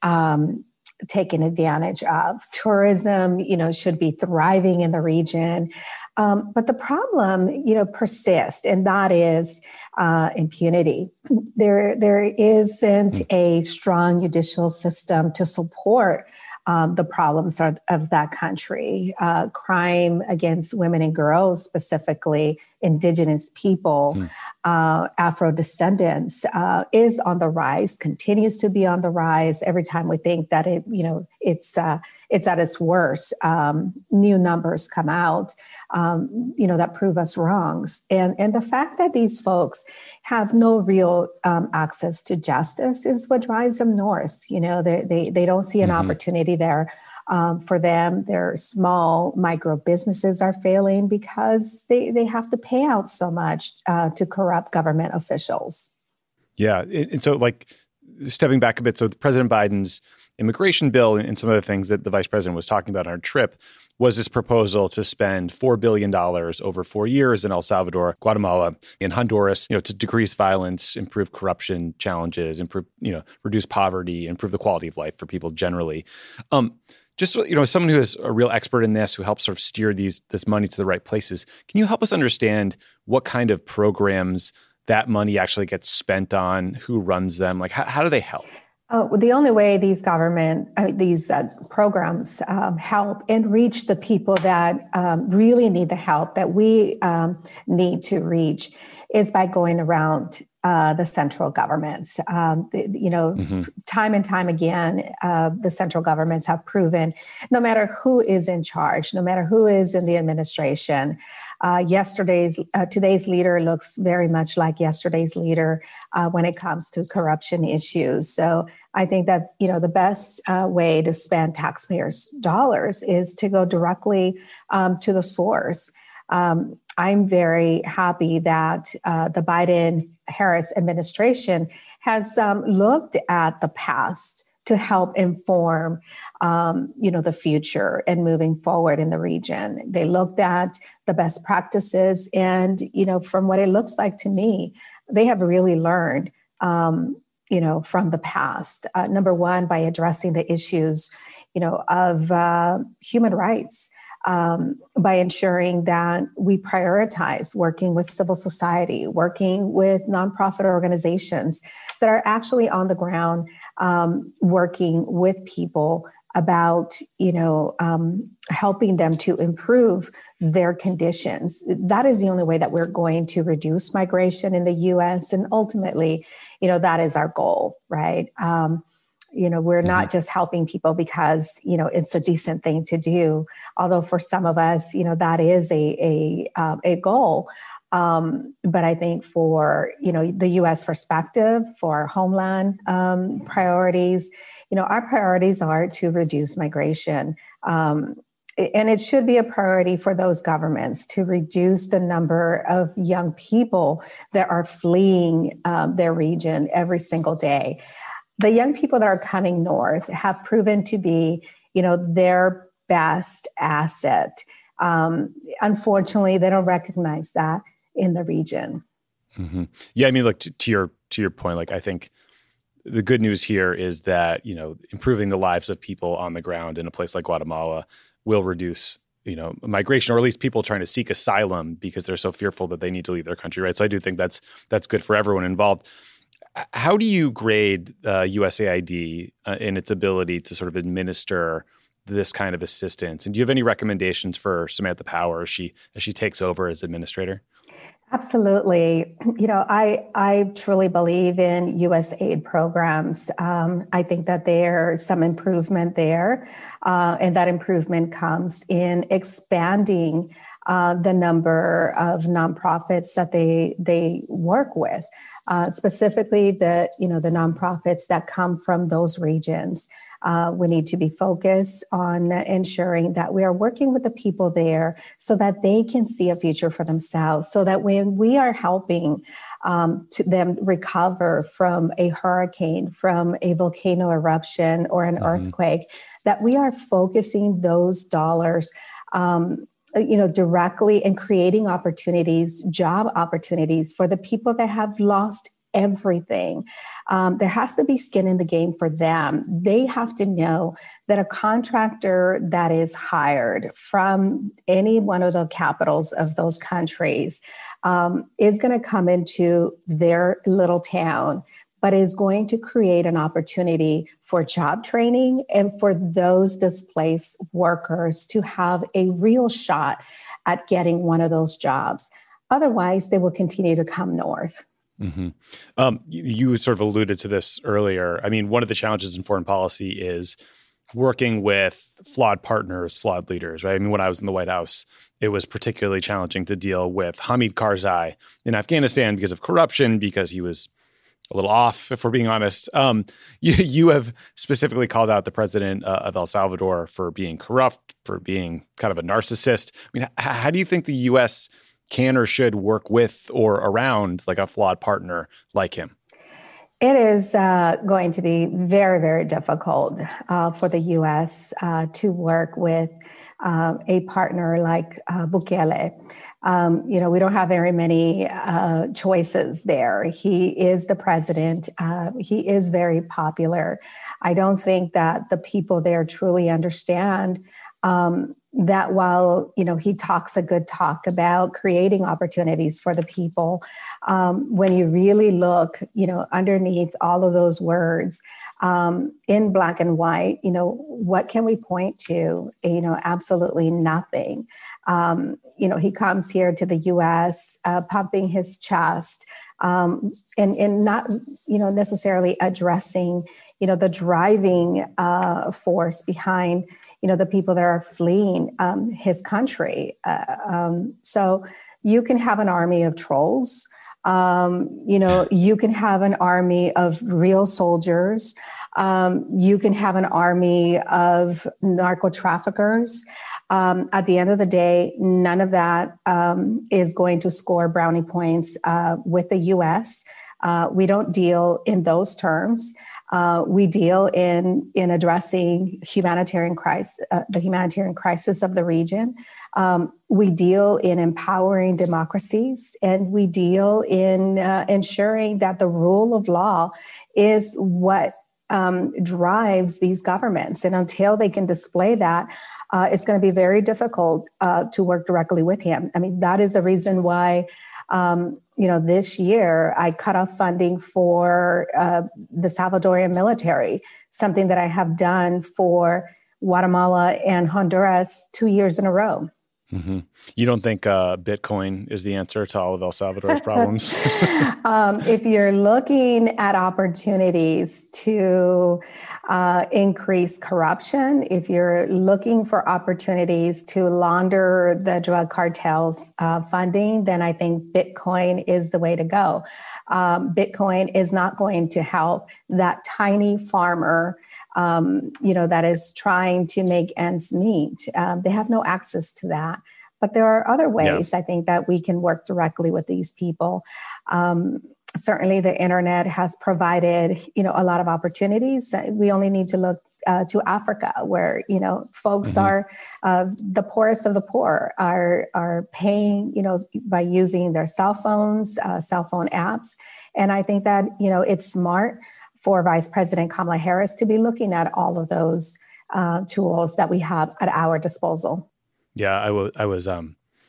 taken advantage of. Tourism, should be thriving in the region. But the problem, persists, and that is impunity. There isn't a strong judicial system to support the problems of that country. Crime against women and girls, specifically indigenous people, Afro-descendants, is on the rise, continues to be on the rise. Every time we think that it's at its worst, new numbers come out, that prove us wrong. And the fact that these folks have no real access to justice is what drives them north. They don't see an opportunity there for them. Their small micro businesses are failing because they have to pay out so much to corrupt government officials. Yeah. And so, stepping back a bit, so President Biden's immigration bill and some of the things that the vice president was talking about on our trip was this proposal to spend $4 billion over 4 years in El Salvador, Guatemala, and Honduras, to decrease violence, improve corruption challenges, improve, reduce poverty, improve the quality of life for people generally. Just, as someone who is a real expert in this, who helps sort of steer this money to the right places, can you help us understand what kind of programs that money actually gets spent on? Who runs them? Like, how do they help? The only way these programs help and reach the people that really need the help, that we need to reach, is by going around the central governments. Time and time again, the central governments have proven, no matter who is in charge, no matter who is in the administration, today's leader looks very much like yesterday's leader when it comes to corruption issues. So I think that, the best way to spend taxpayers' dollars is to go directly to the source. I'm very happy that the Biden-Harris administration has looked at the past to help inform, the future and moving forward in the region. They looked at the best practices, and from what it looks like to me, they have really learned, from the past. Number one, by addressing the issues, of human rights. By ensuring that we prioritize working with civil society, working with nonprofit organizations that are actually on the ground, working with people about, helping them to improve their conditions. That is the only way that we're going to reduce migration in the U.S. And ultimately, that is our goal, right? We're not just helping people because, it's a decent thing to do. Although for some of us, that is a goal. But I think for, the U.S. perspective, for homeland priorities, our priorities are to reduce migration. And it should be a priority for those governments to reduce the number of young people that are fleeing their region every single day. The young people that are coming north have proven to be, their best asset. Unfortunately, they don't recognize that in the region. Mm-hmm. Yeah, I mean, look, to your point, like, I think the good news here is that, improving the lives of people on the ground in a place like Guatemala will reduce, migration, or at least people trying to seek asylum because they're so fearful that they need to leave their country, right? So I do think that's good for everyone involved. How do you grade USAID in its ability to sort of administer this kind of assistance? And do you have any recommendations for Samantha Power as she takes over as administrator? Absolutely. I truly believe in USAID programs. I think that there's some improvement there, and that improvement comes in expanding the number of nonprofits that they work with. Specifically, the nonprofits that come from those regions. We need to be focused on ensuring that we are working with the people there so that they can see a future for themselves, so that when we are helping to them recover from a hurricane, from a volcano eruption or an earthquake, that we are focusing those dollars directly and creating opportunities, job opportunities for the people that have lost everything. There has to be skin in the game for them. They have to know that a contractor that is hired from any one of the capitals of those countries is going to come into their little town, but is going to create an opportunity for job training and for those displaced workers to have a real shot at getting one of those jobs. Otherwise, they will continue to come north. Mm-hmm. You sort of alluded to this earlier. I mean, one of the challenges in foreign policy is working with flawed partners, flawed leaders, right? I mean, when I was in the White House, it was particularly challenging to deal with Hamid Karzai in Afghanistan because of corruption, because he was a little off, if we're being honest. You have specifically called out the president of El Salvador for being corrupt, for being kind of a narcissist. I mean, how do you think the U.S. can or should work with or around like a flawed partner like him? It is going to be very, very difficult for the U.S. To work with a partner like Bukele. We don't have very many choices there. He is the president. He is very popular. I don't think that the people there truly understand that while, he talks a good talk about creating opportunities for the people, when you really look, underneath all of those words, in black and white, what can we point to? Absolutely nothing. He comes here to the U.S. Pumping his chest, and not, necessarily addressing, the driving force behind, the people that are fleeing his country. So you can have an army of trolls. You can have an army of real soldiers. You can have an army of narco traffickers. At the end of the day, none of that is going to score brownie points with the U.S. We don't deal in those terms. We deal in addressing humanitarian crisis, the humanitarian crisis of the region. We deal in empowering democracies, and we deal in ensuring that the rule of law is what drives these governments. And until they can display that, it's going to be very difficult to work directly with him. I mean, that is the reason why this year I cut off funding for the Salvadorian military, something that I have done for Guatemala and Honduras 2 years in a row. Mm-hmm. You don't think Bitcoin is the answer to all of El Salvador's problems? If you're looking at opportunities to increase corruption, if you're looking for opportunities to launder the drug cartels' funding, then I think Bitcoin is the way to go. Bitcoin is not going to help that tiny farmer that is trying to make ends meet. They have no access to that. But there are other ways, I think, that we can work directly with these people. Certainly, the internet has provided, a lot of opportunities. We only need to look to Africa, where, folks are the poorest of the poor are paying, by using their cell phones, cell phone apps. And I think that, it's smart for Vice President Kamala Harris to be looking at all of those tools that we have at our disposal. Yeah, I was a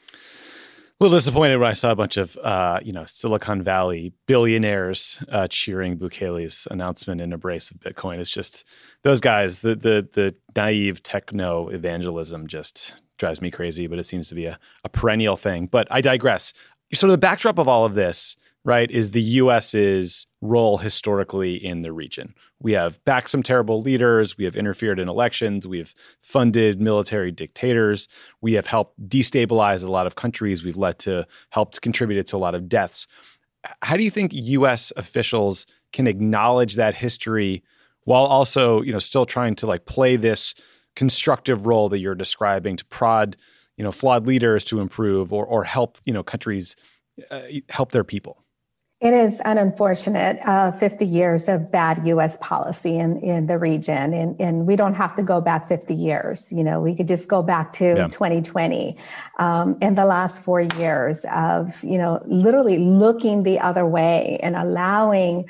little disappointed when I saw a bunch of Silicon Valley billionaires cheering Bukele's announcement and embrace of Bitcoin. It's just those guys, the naive techno evangelism just drives me crazy, but it seems to be a perennial thing. But I digress. So the backdrop of all of this, right, is the U.S.'s role historically in the region. We have backed some terrible leaders. We have interfered in elections. We have funded military dictators. We have helped destabilize a lot of countries. We've helped contribute to a lot of deaths. How do you think U.S. officials can acknowledge that history while also, still trying to play this constructive role that you're describing to prod, flawed leaders to improve or help, countries help their people? It is an unfortunate 50 years of bad U.S. policy in the region. And we don't have to go back 50 years. We could just go back to 2020 and the last 4 years of, literally looking the other way and allowing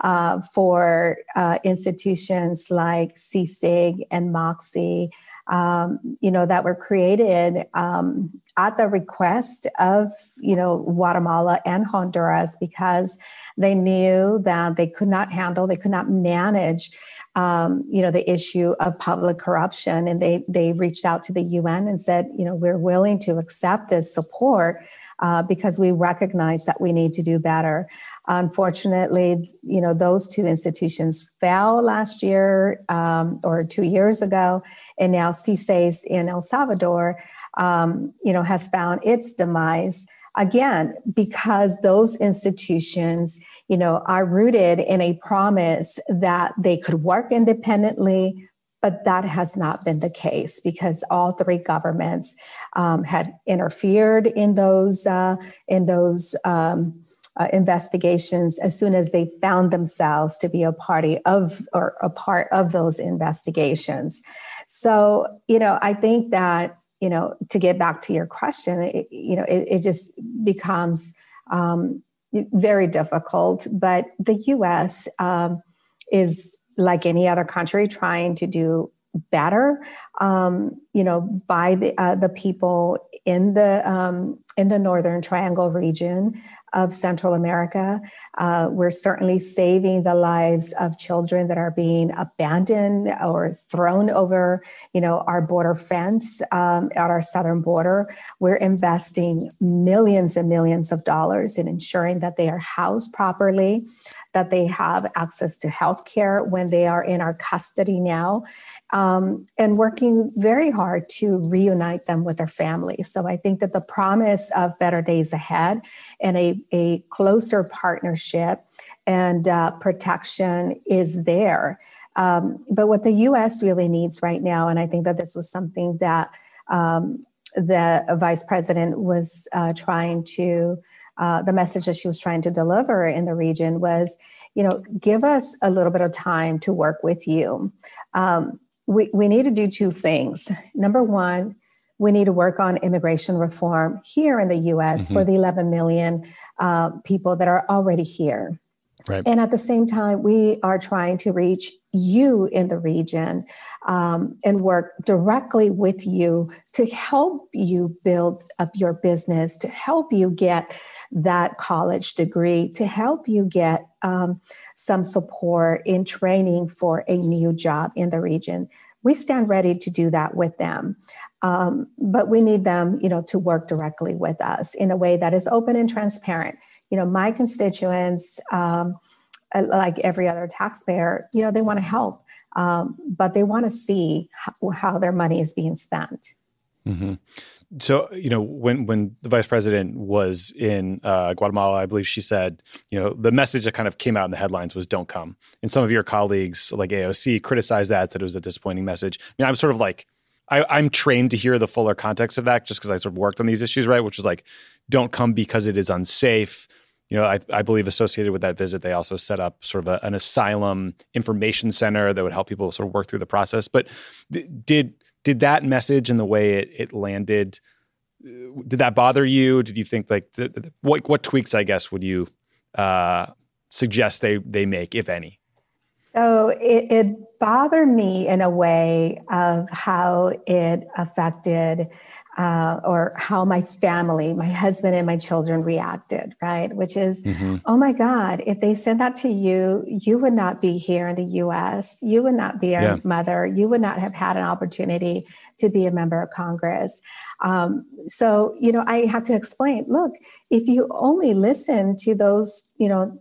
for institutions like CICIG and MOXIE, that were created at the request of, Guatemala and Honduras, because they knew that they could not manage, the issue of public corruption. And they reached out to the UN and said, we're willing to accept this support because we recognize that we need to do better. Unfortunately, those two institutions fell last year or 2 years ago, and now CICES in El Salvador, has found its demise again because those institutions, are rooted in a promise that they could work independently. But that has not been the case because all three governments had interfered in those investigations as soon as they found themselves to be a part of those investigations. So, I think that, to get back to your question, it just becomes very difficult. But the U.S. is like any other country trying to do better, by the people in the Northern Triangle region of Central America. We're certainly saving the lives of children that are being abandoned or thrown over, our border fence at our southern border. We're investing millions and millions of dollars in ensuring that they are housed properly, that they have access to health care when they are in our custody now, and working very hard to reunite them with their families. So I think that the promise of better days ahead and a closer partnership and protection is there. But what the U.S. really needs right now, and I think that this was something that the vice president was the message that she was trying to deliver in the region was, give us a little bit of time to work with you. We need to do two things. Number one, we need to work on immigration reform here in the U.S. for the 11 million people that are already here. Right. And at the same time, we are trying to reach you in the region and work directly with you to help you build up your business, to help you get that college degree, to help you get some support in training for a new job in the region. We stand ready to do that with them. But we need them, to work directly with us in a way that is open and transparent. My constituents, like every other taxpayer, they want to help, but they want to see how their money is being spent. Mm-hmm. So, when the vice president was in Guatemala, I believe she said, the message that kind of came out in the headlines was "Don't come." And some of your colleagues, like AOC, criticized that, said it was a disappointing message. I'm sort of like, I'm trained to hear the fuller context of that, just because I sort of worked on these issues, right? Which is like, don't come because it is unsafe. I believe associated with that visit, they also set up sort of an asylum information center that would help people sort of work through the process. But did that message and the way it landed, did that bother you? Did you think what tweaks, I guess, would you suggest they make, if any? So it bothered me in a way of how it affected or how my family, my husband and my children reacted, right? Which is, oh my God, if they said that to you, you would not be here in the U.S. You would not be our mother. You would not have had an opportunity to be a member of Congress. So, I have to explain, look, if you only listen to those,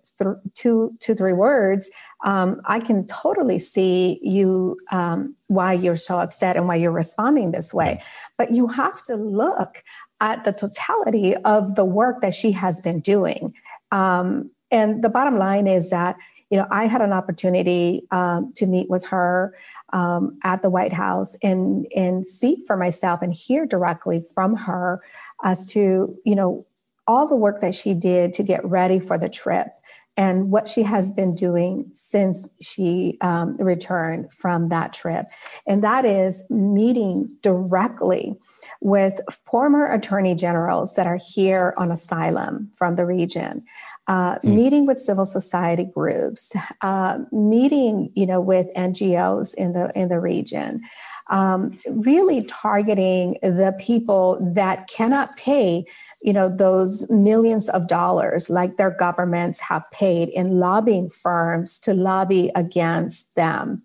2 to 3 words, I can totally see you, why you're so upset and why you're responding this way. But you have to look at the totality of the work that she has been doing. And the bottom line is that, I had an opportunity to meet with her at the White House and see for myself and hear directly from her as to, all the work that she did to get ready for the trip and what she has been doing since she returned from that trip. And that is meeting directly with former attorney generals that are here on asylum from the region, meeting with civil society groups, meeting, with NGOs in the region, really targeting the people that cannot pay those millions of dollars like their governments have paid in lobbying firms to lobby against them.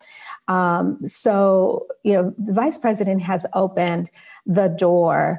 So, the vice president has opened the door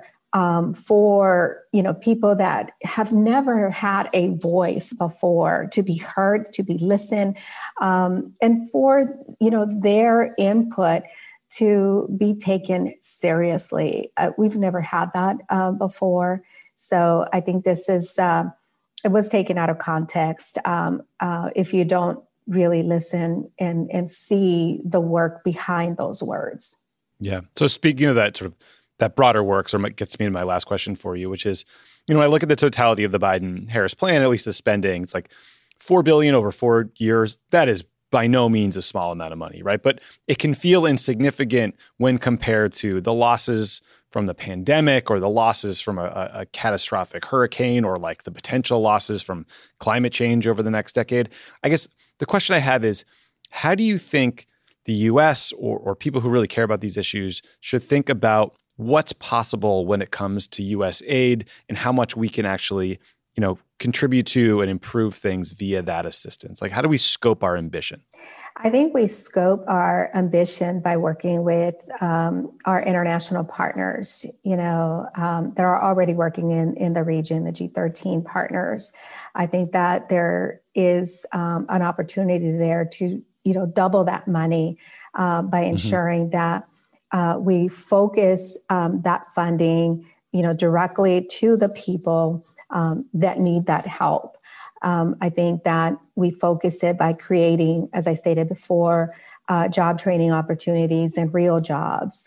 for, people that have never had a voice before to be heard, to be listened, and for, their input to be taken seriously. We've never had that before. So I think this is, it was taken out of context if you don't really listen and see the work behind those words. Yeah. So speaking of that sort of that broader work, sort of gets me to my last question for you, which is, I look at the totality of the Biden-Harris plan, at least the spending, it's like $4 billion over 4 years. That is by no means a small amount of money, right? But it can feel insignificant when compared to the losses from the pandemic or the losses from a catastrophic hurricane or like the potential losses from climate change over the next decade. I guess the question I have is, how do you think the U.S. or people who really care about these issues should think about what's possible when it comes to U.S. aid and how much we can actually, contribute to and improve things via that assistance? Like, how do we scope our ambition? I think we scope our ambition by working with our international partners, that are already working in the region, the G13 partners. I think that there is an opportunity there to, double that money by ensuring that we focus that funding, directly to the people that need that help. I think that we focus it by creating, as I stated before, job training opportunities and real jobs,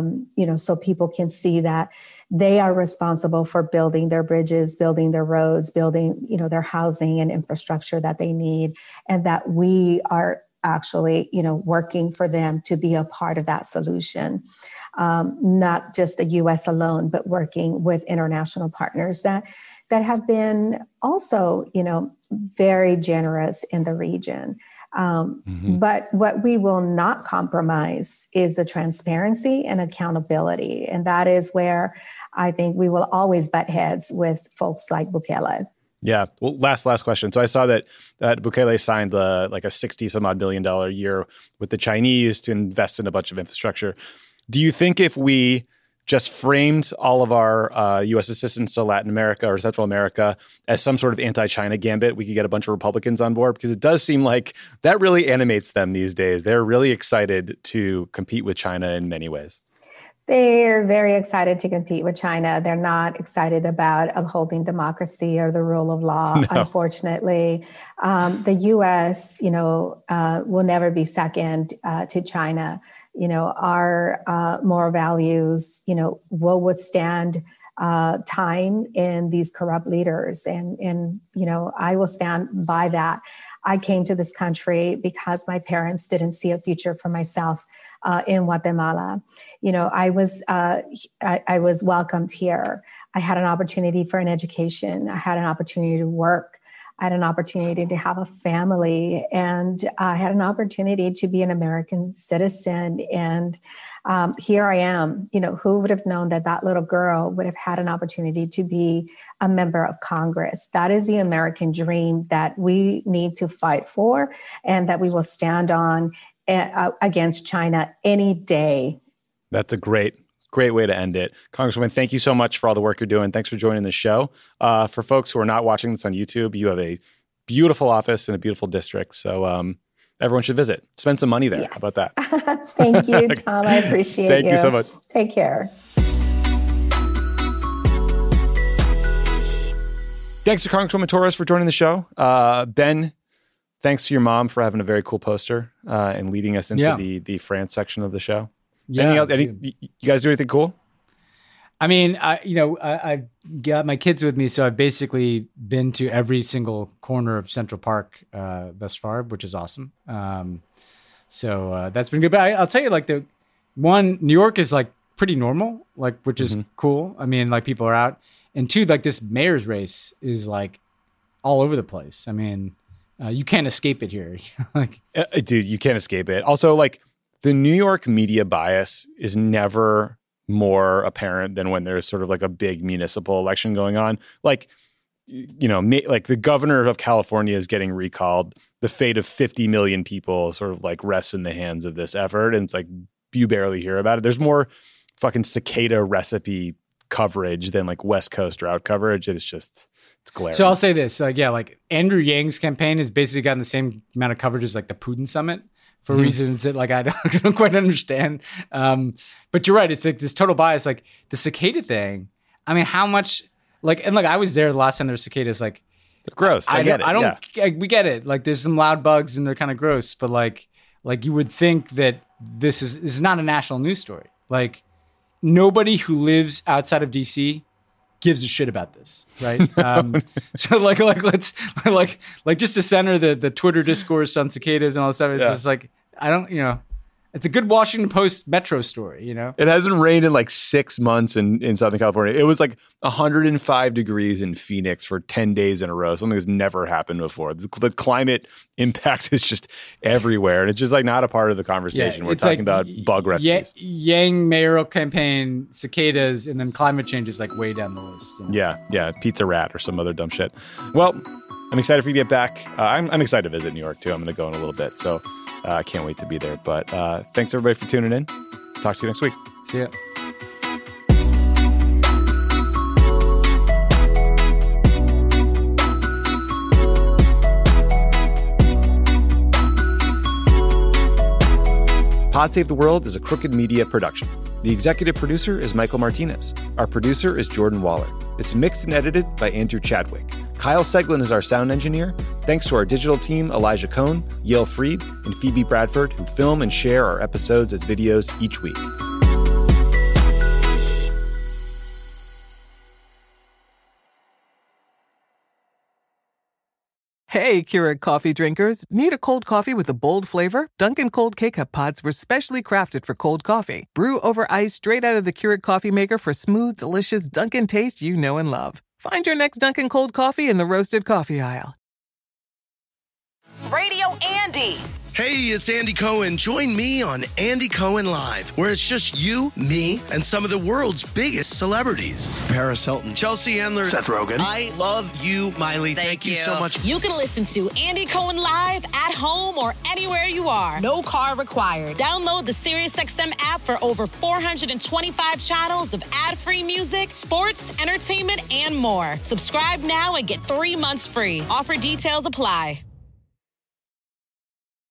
so people can see that they are responsible for building their bridges, building their roads, building, their housing and infrastructure that they need, and that we are actually, working for them to be a part of that solution. Not just the U.S. alone, but working with international partners that have been also, very generous in the region. But what we will not compromise is the transparency and accountability. And that is where I think we will always butt heads with folks like Bukele. Yeah. Well, last question. So I saw that Bukele signed like a $60-some-odd billion a year with the Chinese to invest in a bunch of infrastructure. Do you think if we just framed all of our U.S. assistance to Latin America or Central America as some sort of anti-China gambit, we could get a bunch of Republicans on board? Because it does seem like that really animates them these days. They're really excited to compete with China in many ways. They're very excited to compete with China. They're not excited about upholding democracy or the rule of law, unfortunately. The U.S., will never be second to China. Our moral values, will withstand time in these corrupt leaders. And I will stand by that. I came to this country because my parents didn't see a future for myself in Guatemala. I was welcomed here. I had an opportunity for an education. I had an opportunity to work. I had an opportunity to have a family, and I had an opportunity to be an American citizen. And here I am. Who would have known that little girl would have had an opportunity to be a member of Congress? That is the American dream that we need to fight for, and that we will stand on against China any day. That's a great way to end it. Congresswoman, thank you so much for all the work you're doing. Thanks for joining the show. For folks who are not watching this on YouTube, you have a beautiful office in a beautiful district. So everyone should visit. Spend some money there. Yes. How about that? Thank you, Tom. I appreciate it. Thank you so much. Take care. Thanks to Congresswoman Torres for joining the show. Ben, thanks to your mom for having a very cool poster and leading us into the France section of the show. Yeah. You guys do anything cool? I mean, I've got my kids with me, so I've basically been to every single corner of Central Park thus far, which is awesome. So that's been good. But I'll tell you, New York is pretty normal, which is cool. I mean, people are out. And two, this mayor's race is all over the place. I mean, you can't escape it here. Dude, you can't escape it. Also, the New York media bias is never more apparent than when there's sort of a big municipal election going on. The governor of California is getting recalled. The fate of 50 million people sort of rests in the hands of this effort. And it's you barely hear about it. There's more fucking cicada recipe coverage than West Coast drought coverage. It's glaring. So I'll say this, Andrew Yang's campaign has basically gotten the same amount of coverage as the Putin summit. For reasons that I don't quite understand. But you're right. It's this total bias, the cicada thing. I mean, how much I was there the last time there were cicadas. They're gross. I get it. We get it. There's some loud bugs and they're kind of gross. But you would think that this is not a national news story. Nobody who lives outside of DC gives a shit about this, right? So let's just to center the Twitter discourse on cicadas and all that stuff. It's just I It's a good Washington Post Metro story, you know? It hasn't rained in like 6 months in Southern California. It was like 105 degrees in Phoenix for 10 days in a row. Something that's never happened before. The climate impact is just everywhere. And it's just like not a part of the conversation. We're talking about bug recipes. Yang mayoral campaign, cicadas, and then climate change is like way down the list. You know? Yeah. Pizza Rat or some other dumb shit. Well, I'm excited for you to get back. I'm excited to visit New York too. I'm going to go in a little bit. So I can't wait to be there. But thanks everybody for tuning in. Talk to you next week. See ya. Pod Save the World is a Crooked Media production. The executive producer is Michael Martinez. Our producer is Jordan Waller. It's mixed and edited by Andrew Chadwick. Kyle Seglin is our sound engineer. Thanks to our digital team, Elijah Cohn, Yale Freed, and Phoebe Bradford, who film and share our episodes as videos each week. Hey, Keurig coffee drinkers. Need a cold coffee with a bold flavor? Dunkin' Cold K-Cup pods were specially crafted for cold coffee. Brew over ice straight out of the Keurig coffee maker for smooth, delicious Dunkin' taste you know and love. Find your next Dunkin' Cold coffee in the roasted coffee aisle. Radio Andy. Hey, it's Andy Cohen. Join me on Andy Cohen Live, where it's just you, me, and some of the world's biggest celebrities. Paris Hilton, Chelsea Handler, Seth Rogen. I love you, Miley. Thank you so much. You can listen to Andy Cohen Live at home or anywhere you are. No car required. Download the SiriusXM app for over 425 channels of ad-free music, sports, entertainment, and more. Subscribe now and get 3 months free. Offer details apply.